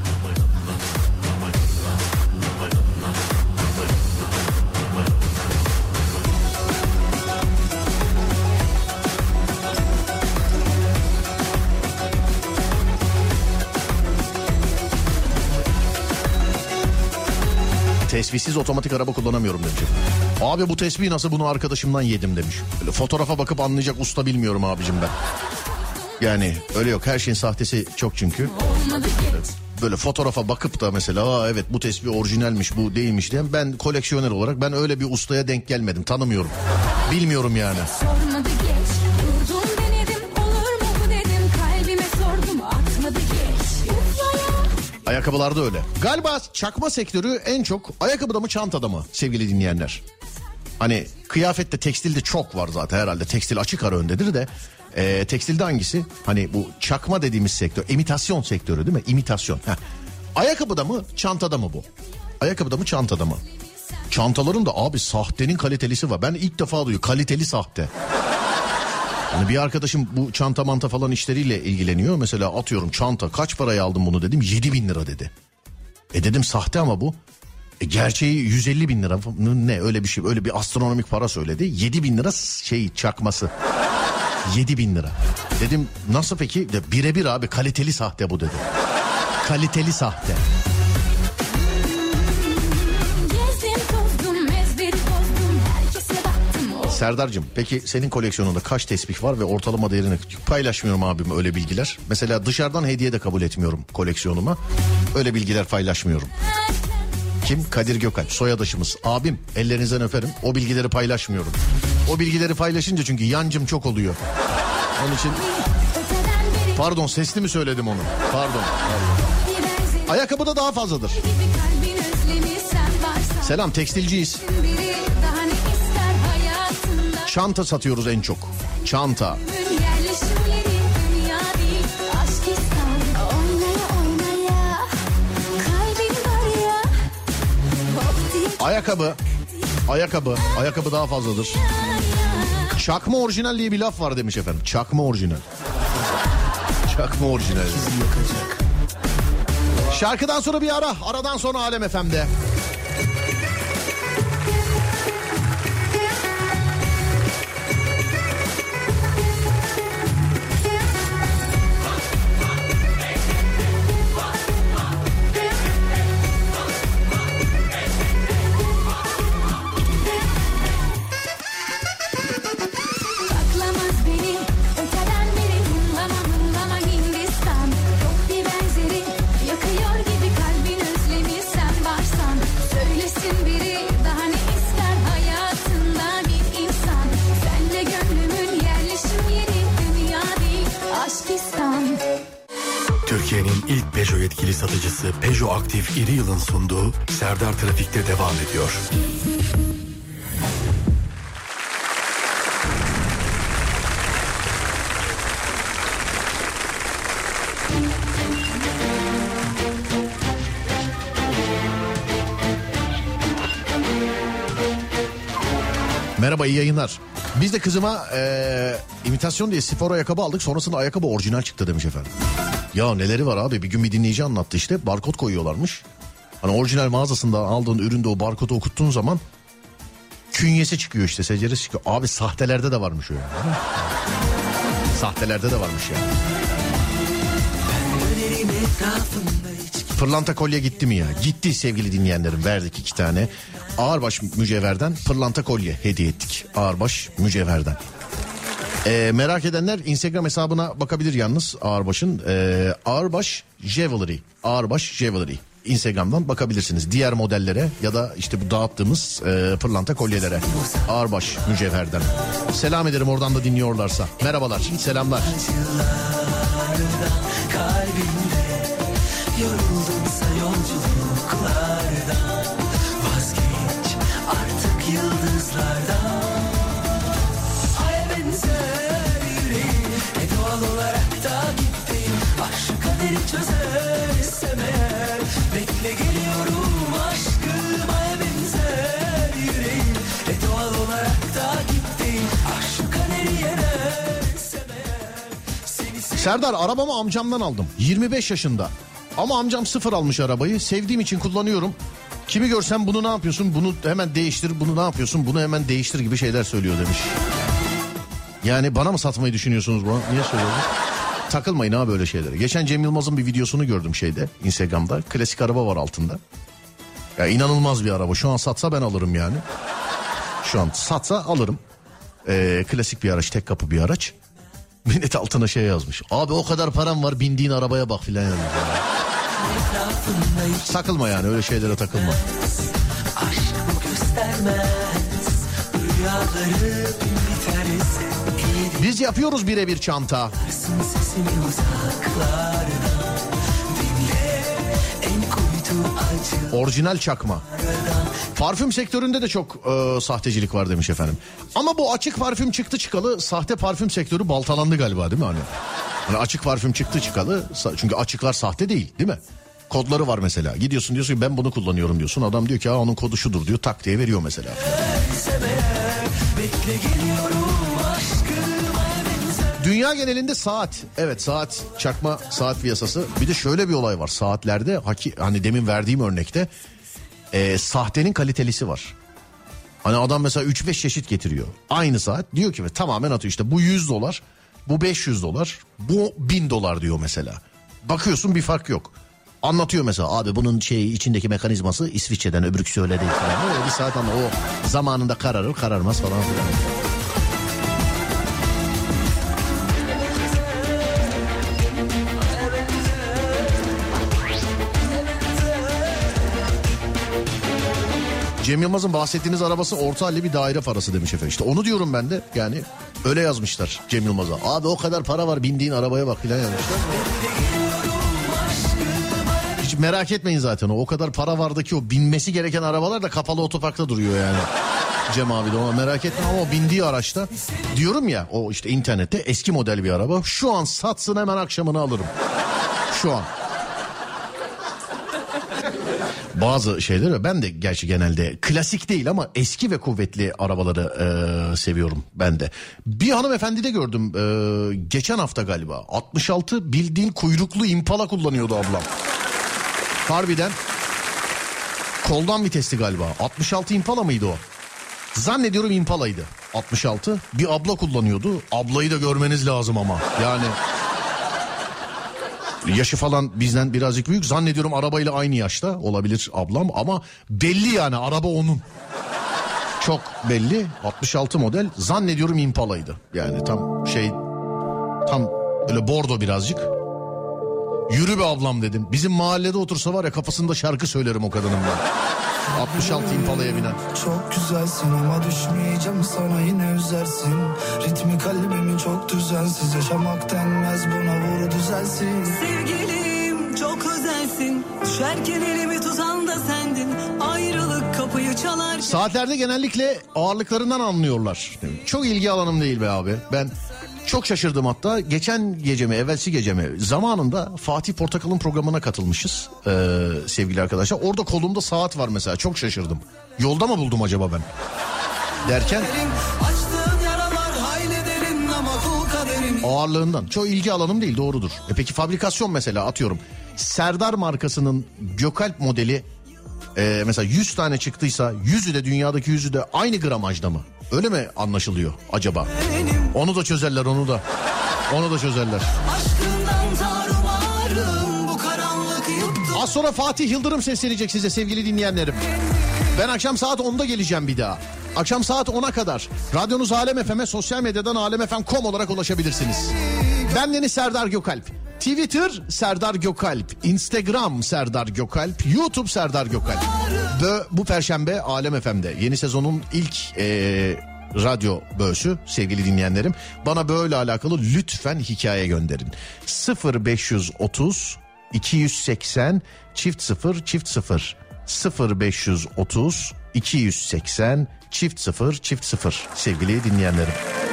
S3: Tesbihsiz otomatik araba kullanamıyorum demiş. Abi bu tesbih nasıl, bunu arkadaşımdan yedim demiş. Böyle fotoğrafa bakıp anlayacak usta bilmiyorum abicim ben. Yani öyle yok, her şeyin sahtesi çok çünkü. Böyle fotoğrafa bakıp da mesela aa evet bu tesbih orijinalmiş bu değilmiş diye ben koleksiyoner olarak ben öyle bir ustaya denk gelmedim, tanımıyorum. Bilmiyorum yani.
S4: Sormadı geç, durdum denedim, olur mu bu dedim, kalbime sordum, atmadı geç. Uflaya.
S3: Ayakkabılarda öyle. Galiba çakma sektörü en çok ayakkabıda mı çantada mı sevgili dinleyenler? Hani kıyafette tekstilde çok var zaten herhalde, tekstil açık ara öndedir de. Ee, tekstilde hangisi? Hani bu çakma dediğimiz sektör, imitasyon sektörü değil mi? İmitasyon. Heh. Ayakkabıda mı çantada mı bu? Ayakkabıda mı çantada mı? Çantaların da abi sahtenin kalitelisi var. Ben ilk defa duyuyorum kaliteli sahte. Yani bir arkadaşım bu çanta manta falan işleriyle ilgileniyor. Mesela atıyorum çanta kaç paraya aldın bunu dedim, yedi bin lira dedi. E dedim sahte ama bu. E gerçeği yüz elli bin lira ne öyle bir şey, öyle bir astronomik para söyledi. yedi bin lira şey çakması. yedi bin lira. Dedim nasıl peki? De, birebir abi kaliteli sahte bu dedi. Kaliteli sahte. Serdar'cığım peki senin koleksiyonunda kaç tesbih var ve ortalama değerini paylaşmıyorum abim öyle bilgiler. Mesela dışarıdan hediye de kabul etmiyorum koleksiyonuma. Öyle bilgiler paylaşmıyorum. Kim? Kadir Gökalp, soyadaşımız. Abim, ellerinizden öperim. O bilgileri paylaşmıyorum. O bilgileri paylaşınca çünkü yancım çok oluyor. Onun için... Pardon, sesli mi söyledim onu? Pardon. pardon. Ayakkabıda daha fazladır. Selam, tekstilciyiz. Çanta satıyoruz en çok. Çanta. Ayakkabı. Ayakkabı. Ayakkabı daha fazladır. Çakma orijinal diye bir laf var demiş efendim. Çakma orijinal. Çakma orijinal. Şarkıdan sonra bir ara. Aradan sonra Alem F M'de.
S1: Türkiye'nin ilk Peugeot yetkili satıcısı Peugeot Aktif İri Yıl'ın sunduğu Serdar Trafik'te devam ediyor.
S3: Merhaba, iyi yayınlar. Biz de kızıma ee, imitasyon diye spor ayakkabı aldık. Sonrasında ayakkabı orijinal çıktı demiş efendim. Ya neleri var abi, bir gün bir dinleyici anlattı işte, barkod koyuyorlarmış. Hani orijinal mağazasında aldığın üründe o barkodu okuttuğun zaman künyesi çıkıyor işte, seceresi çıkıyor. Abi sahtelerde de varmış o yani. Sahtelerde de varmış yani. Pırlanta kolye gitti mi ya? Gitti sevgili dinleyenlerim, verdik iki tane. Ağırbaş mücevherden pırlanta kolye hediye ettik. Ağırbaş mücevherden. Ee, merak edenler Instagram hesabına bakabilir yalnız Ağırbaş'ın. Ee, Ağırbaş Jewelry. Ağırbaş Jewelry. Instagram'dan bakabilirsiniz. Diğer modellere ya da işte bu dağıttığımız e, pırlanta kolyelere. Ağırbaş mücevherden. Selam ederim oradan da dinliyorlarsa. Merhabalar, selamlar.
S7: Yoruldumsa yolculuklardan, vazgeç artık yıldızlardan. Aya benzer yüreğim, e doğal olarak da gittim. Aşk kaderi çözersem eğer, bekle geliyorum aşkım. Aya benzer yüreğim, e doğal olarak da gittim. Aşk kaderi yenersem eğer, seni sev-
S3: Serdar, arabamı amcamdan aldım. yirmi beş yaşında. Ama amcam sıfır almış arabayı. Sevdiğim için kullanıyorum. Kimi görsem bunu ne yapıyorsun? Bunu hemen değiştir. Bunu ne yapıyorsun? Bunu hemen değiştir gibi şeyler söylüyor demiş. Yani bana mı satmayı düşünüyorsunuz bunu? Niye söylüyorsunuz? Takılmayın abi böyle şeylere. Geçen Cem Yılmaz'ın bir videosunu gördüm şeyde, Instagram'da. Klasik araba var altında. Ya inanılmaz bir araba. Şu an satsa ben alırım yani. Şu an satsa alırım. Ee, klasik bir araç, tek kapı bir araç. Millet altına şey yazmış. Abi o kadar param var, bindiğin arabaya bak filan yazmış. Takılma yani, öyle şeylere takılma.
S7: Aşk bu göstermez, rüyalarım biterse.
S3: Biz yapıyoruz birebir çanta.
S7: Sesini uzaklardan, dinle en kuytu acı.
S3: Orijinal çakma. Parfüm sektöründe de çok e, sahtecilik var demiş efendim. Ama bu açık parfüm çıktı çıkalı sahte parfüm sektörü baltalandı galiba, değil mi hani? Hani açık parfüm çıktı çıkalı, çünkü açıklar sahte değil, değil mi? Kodları var mesela. Gidiyorsun diyorsun ki ben bunu kullanıyorum diyorsun. Adam diyor ki ha onun kodu şudur diyor, tak diye veriyor mesela. Dünya genelinde saat, evet saat, çakma saat piyasası. Bir de şöyle bir olay var saatlerde, haki, hani demin verdiğim örnekte e, sahtenin kalitelisi var. Hani adam mesela üç beş çeşit getiriyor. Aynı saat diyor ki tamamen atıyor, işte bu yüz dolar, bu beş yüz dolar, bu bin dolar diyor mesela. Bakıyorsun bir fark yok. Anlatıyor mesela, abi bunun şeyi içindeki mekanizması İsviçre'den, öbürküsü öyle değil falan. Öyle bir saat ama o zamanında kararır kararmaz falan filan. Cem Yılmaz'ın bahsettiğiniz arabası orta halli bir daire parası demiş efendim. İşte onu diyorum ben de, yani öyle yazmışlar Cem Yılmaz'a. Abi o kadar para var, bindiğin arabaya bak filan yazmışlar. Hiç merak etmeyin zaten, o o kadar para vardı ki o binmesi gereken arabalar da kapalı otoparkta duruyor yani. Cem abi de ona merak etme, ama o bindiği araçta diyorum ya, o işte internette eski model bir araba. Şu an satsın, hemen akşamını alırım. Şu an. Bazı şeyleri ben de gerçi genelde klasik değil ama eski ve kuvvetli arabaları e, seviyorum ben de. Bir hanımefendi de gördüm e, geçen hafta galiba, altmış altı bildiğin kuyruklu Impala kullanıyordu ablam. Harbiden koldan vitesli galiba. altmış altı Impala mıydı o? Zannediyorum Impala'ydı. altmış altı bir abla kullanıyordu. Ablayı da görmeniz lazım ama yani. Yaşı falan bizden birazcık büyük. Zannediyorum arabayla aynı yaşta olabilir ablam, ama belli yani araba onun. Çok belli. altmış altı model, zannediyorum Impala'ydı. Yani tam şey, tam öyle bordo birazcık. Yürü be ablam dedim. Bizim mahallede otursa var ya, kafasında şarkı söylerim o kadının ben. altmış altı Impala'ya binen.
S9: Çok güzelsin ama düşmeyeceğim sana, yine üzersin. Ritmi kalbimin çok düzensiz, yaşamak denmez buna, vur düzelsin.
S2: Sevgilim çok özelsin, düşerken elimi tutan da sendin. Ayrılık kapıyı çalarken.
S3: Saatlerde genellikle ağırlıklarından anlıyorlar. Çok ilgi alanım değil be abi. Ben çok şaşırdım hatta. Geçen gece mi, evvelsi gece mi, zamanında Fatih Portakal'ın programına katılmışız ee, sevgili arkadaşlar. Orada kolumda saat var mesela, çok şaşırdım. Yolda mı buldum acaba ben? Derken ağırlığından. Çok ilgi alanım değil, doğrudur. E peki fabrikasyon mesela, atıyorum Serdar markasının Gökalp modeli e, mesela yüz tane çıktıysa yüzü de, dünyadaki yüzü de aynı gramajda mı? Öyle mi anlaşılıyor acaba? Onu da çözerler, onu da. Onu da çözerler. Az sonra Fatih Yıldırım seslenecek size sevgili dinleyenlerim. Ben akşam saat onda geleceğim bir daha. Akşam saat ona kadar radyonuz Alem F M'e, sosyal medyadan alemfm nokta com olarak ulaşabilirsiniz. Bendeniz Serdar Gökalp. Twitter Serdar Gökalp, Instagram Serdar Gökalp, YouTube Serdar Gökalp. Bö, bu perşembe Alem F M'de yeni sezonun ilk ee, radyo böğüsü sevgili dinleyenlerim. Bana böyle alakalı lütfen hikaye gönderin. sıfır beş otuz iki yüz seksen çift sıfır çift sıfır sıfır beş otuz iki yüz seksen çift sıfır çift sıfır sevgili dinleyenlerim.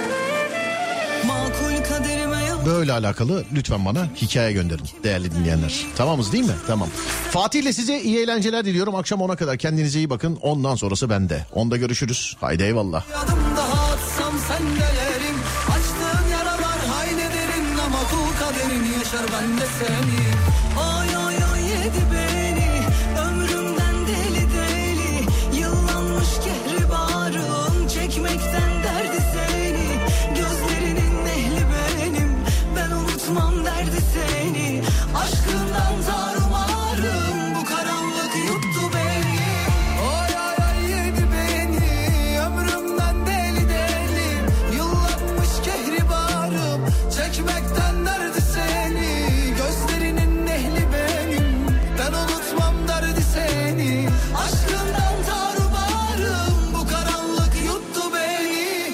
S3: Böyle alakalı lütfen bana hikaye gönderin değerli dinleyenler. Tamamız değil mi? Tamam. Fatih'le size iyi eğlenceler diliyorum. Akşam ona kadar kendinize iyi bakın. Ondan sonrası bende. Onda görüşürüz. Haydi eyvallah.
S2: Oy oy oy yedi beni, ömrümden deli deli. Yıllanmış kehribarım, çekmekten derdi seni. Gözlerinin ehli benim, ben unutmam derdi seni. Aşkından tarumarım, bu karanlık yuttu beni. Oy oy oy yedi beni, ömrümden deli deli. Yıllanmış kehribarım, çekmekten derdi seni. Gözlerinin ehli benim, ben unutmam derdi seni. Aşkından tarumarım, bu karanlık yuttu beni.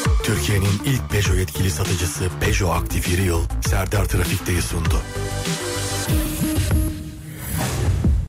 S1: Türkiye'nin ilk Peugeot yetkili satıcısı Peugeot Aktif Yıl Serdar Trafik'teyi sundu.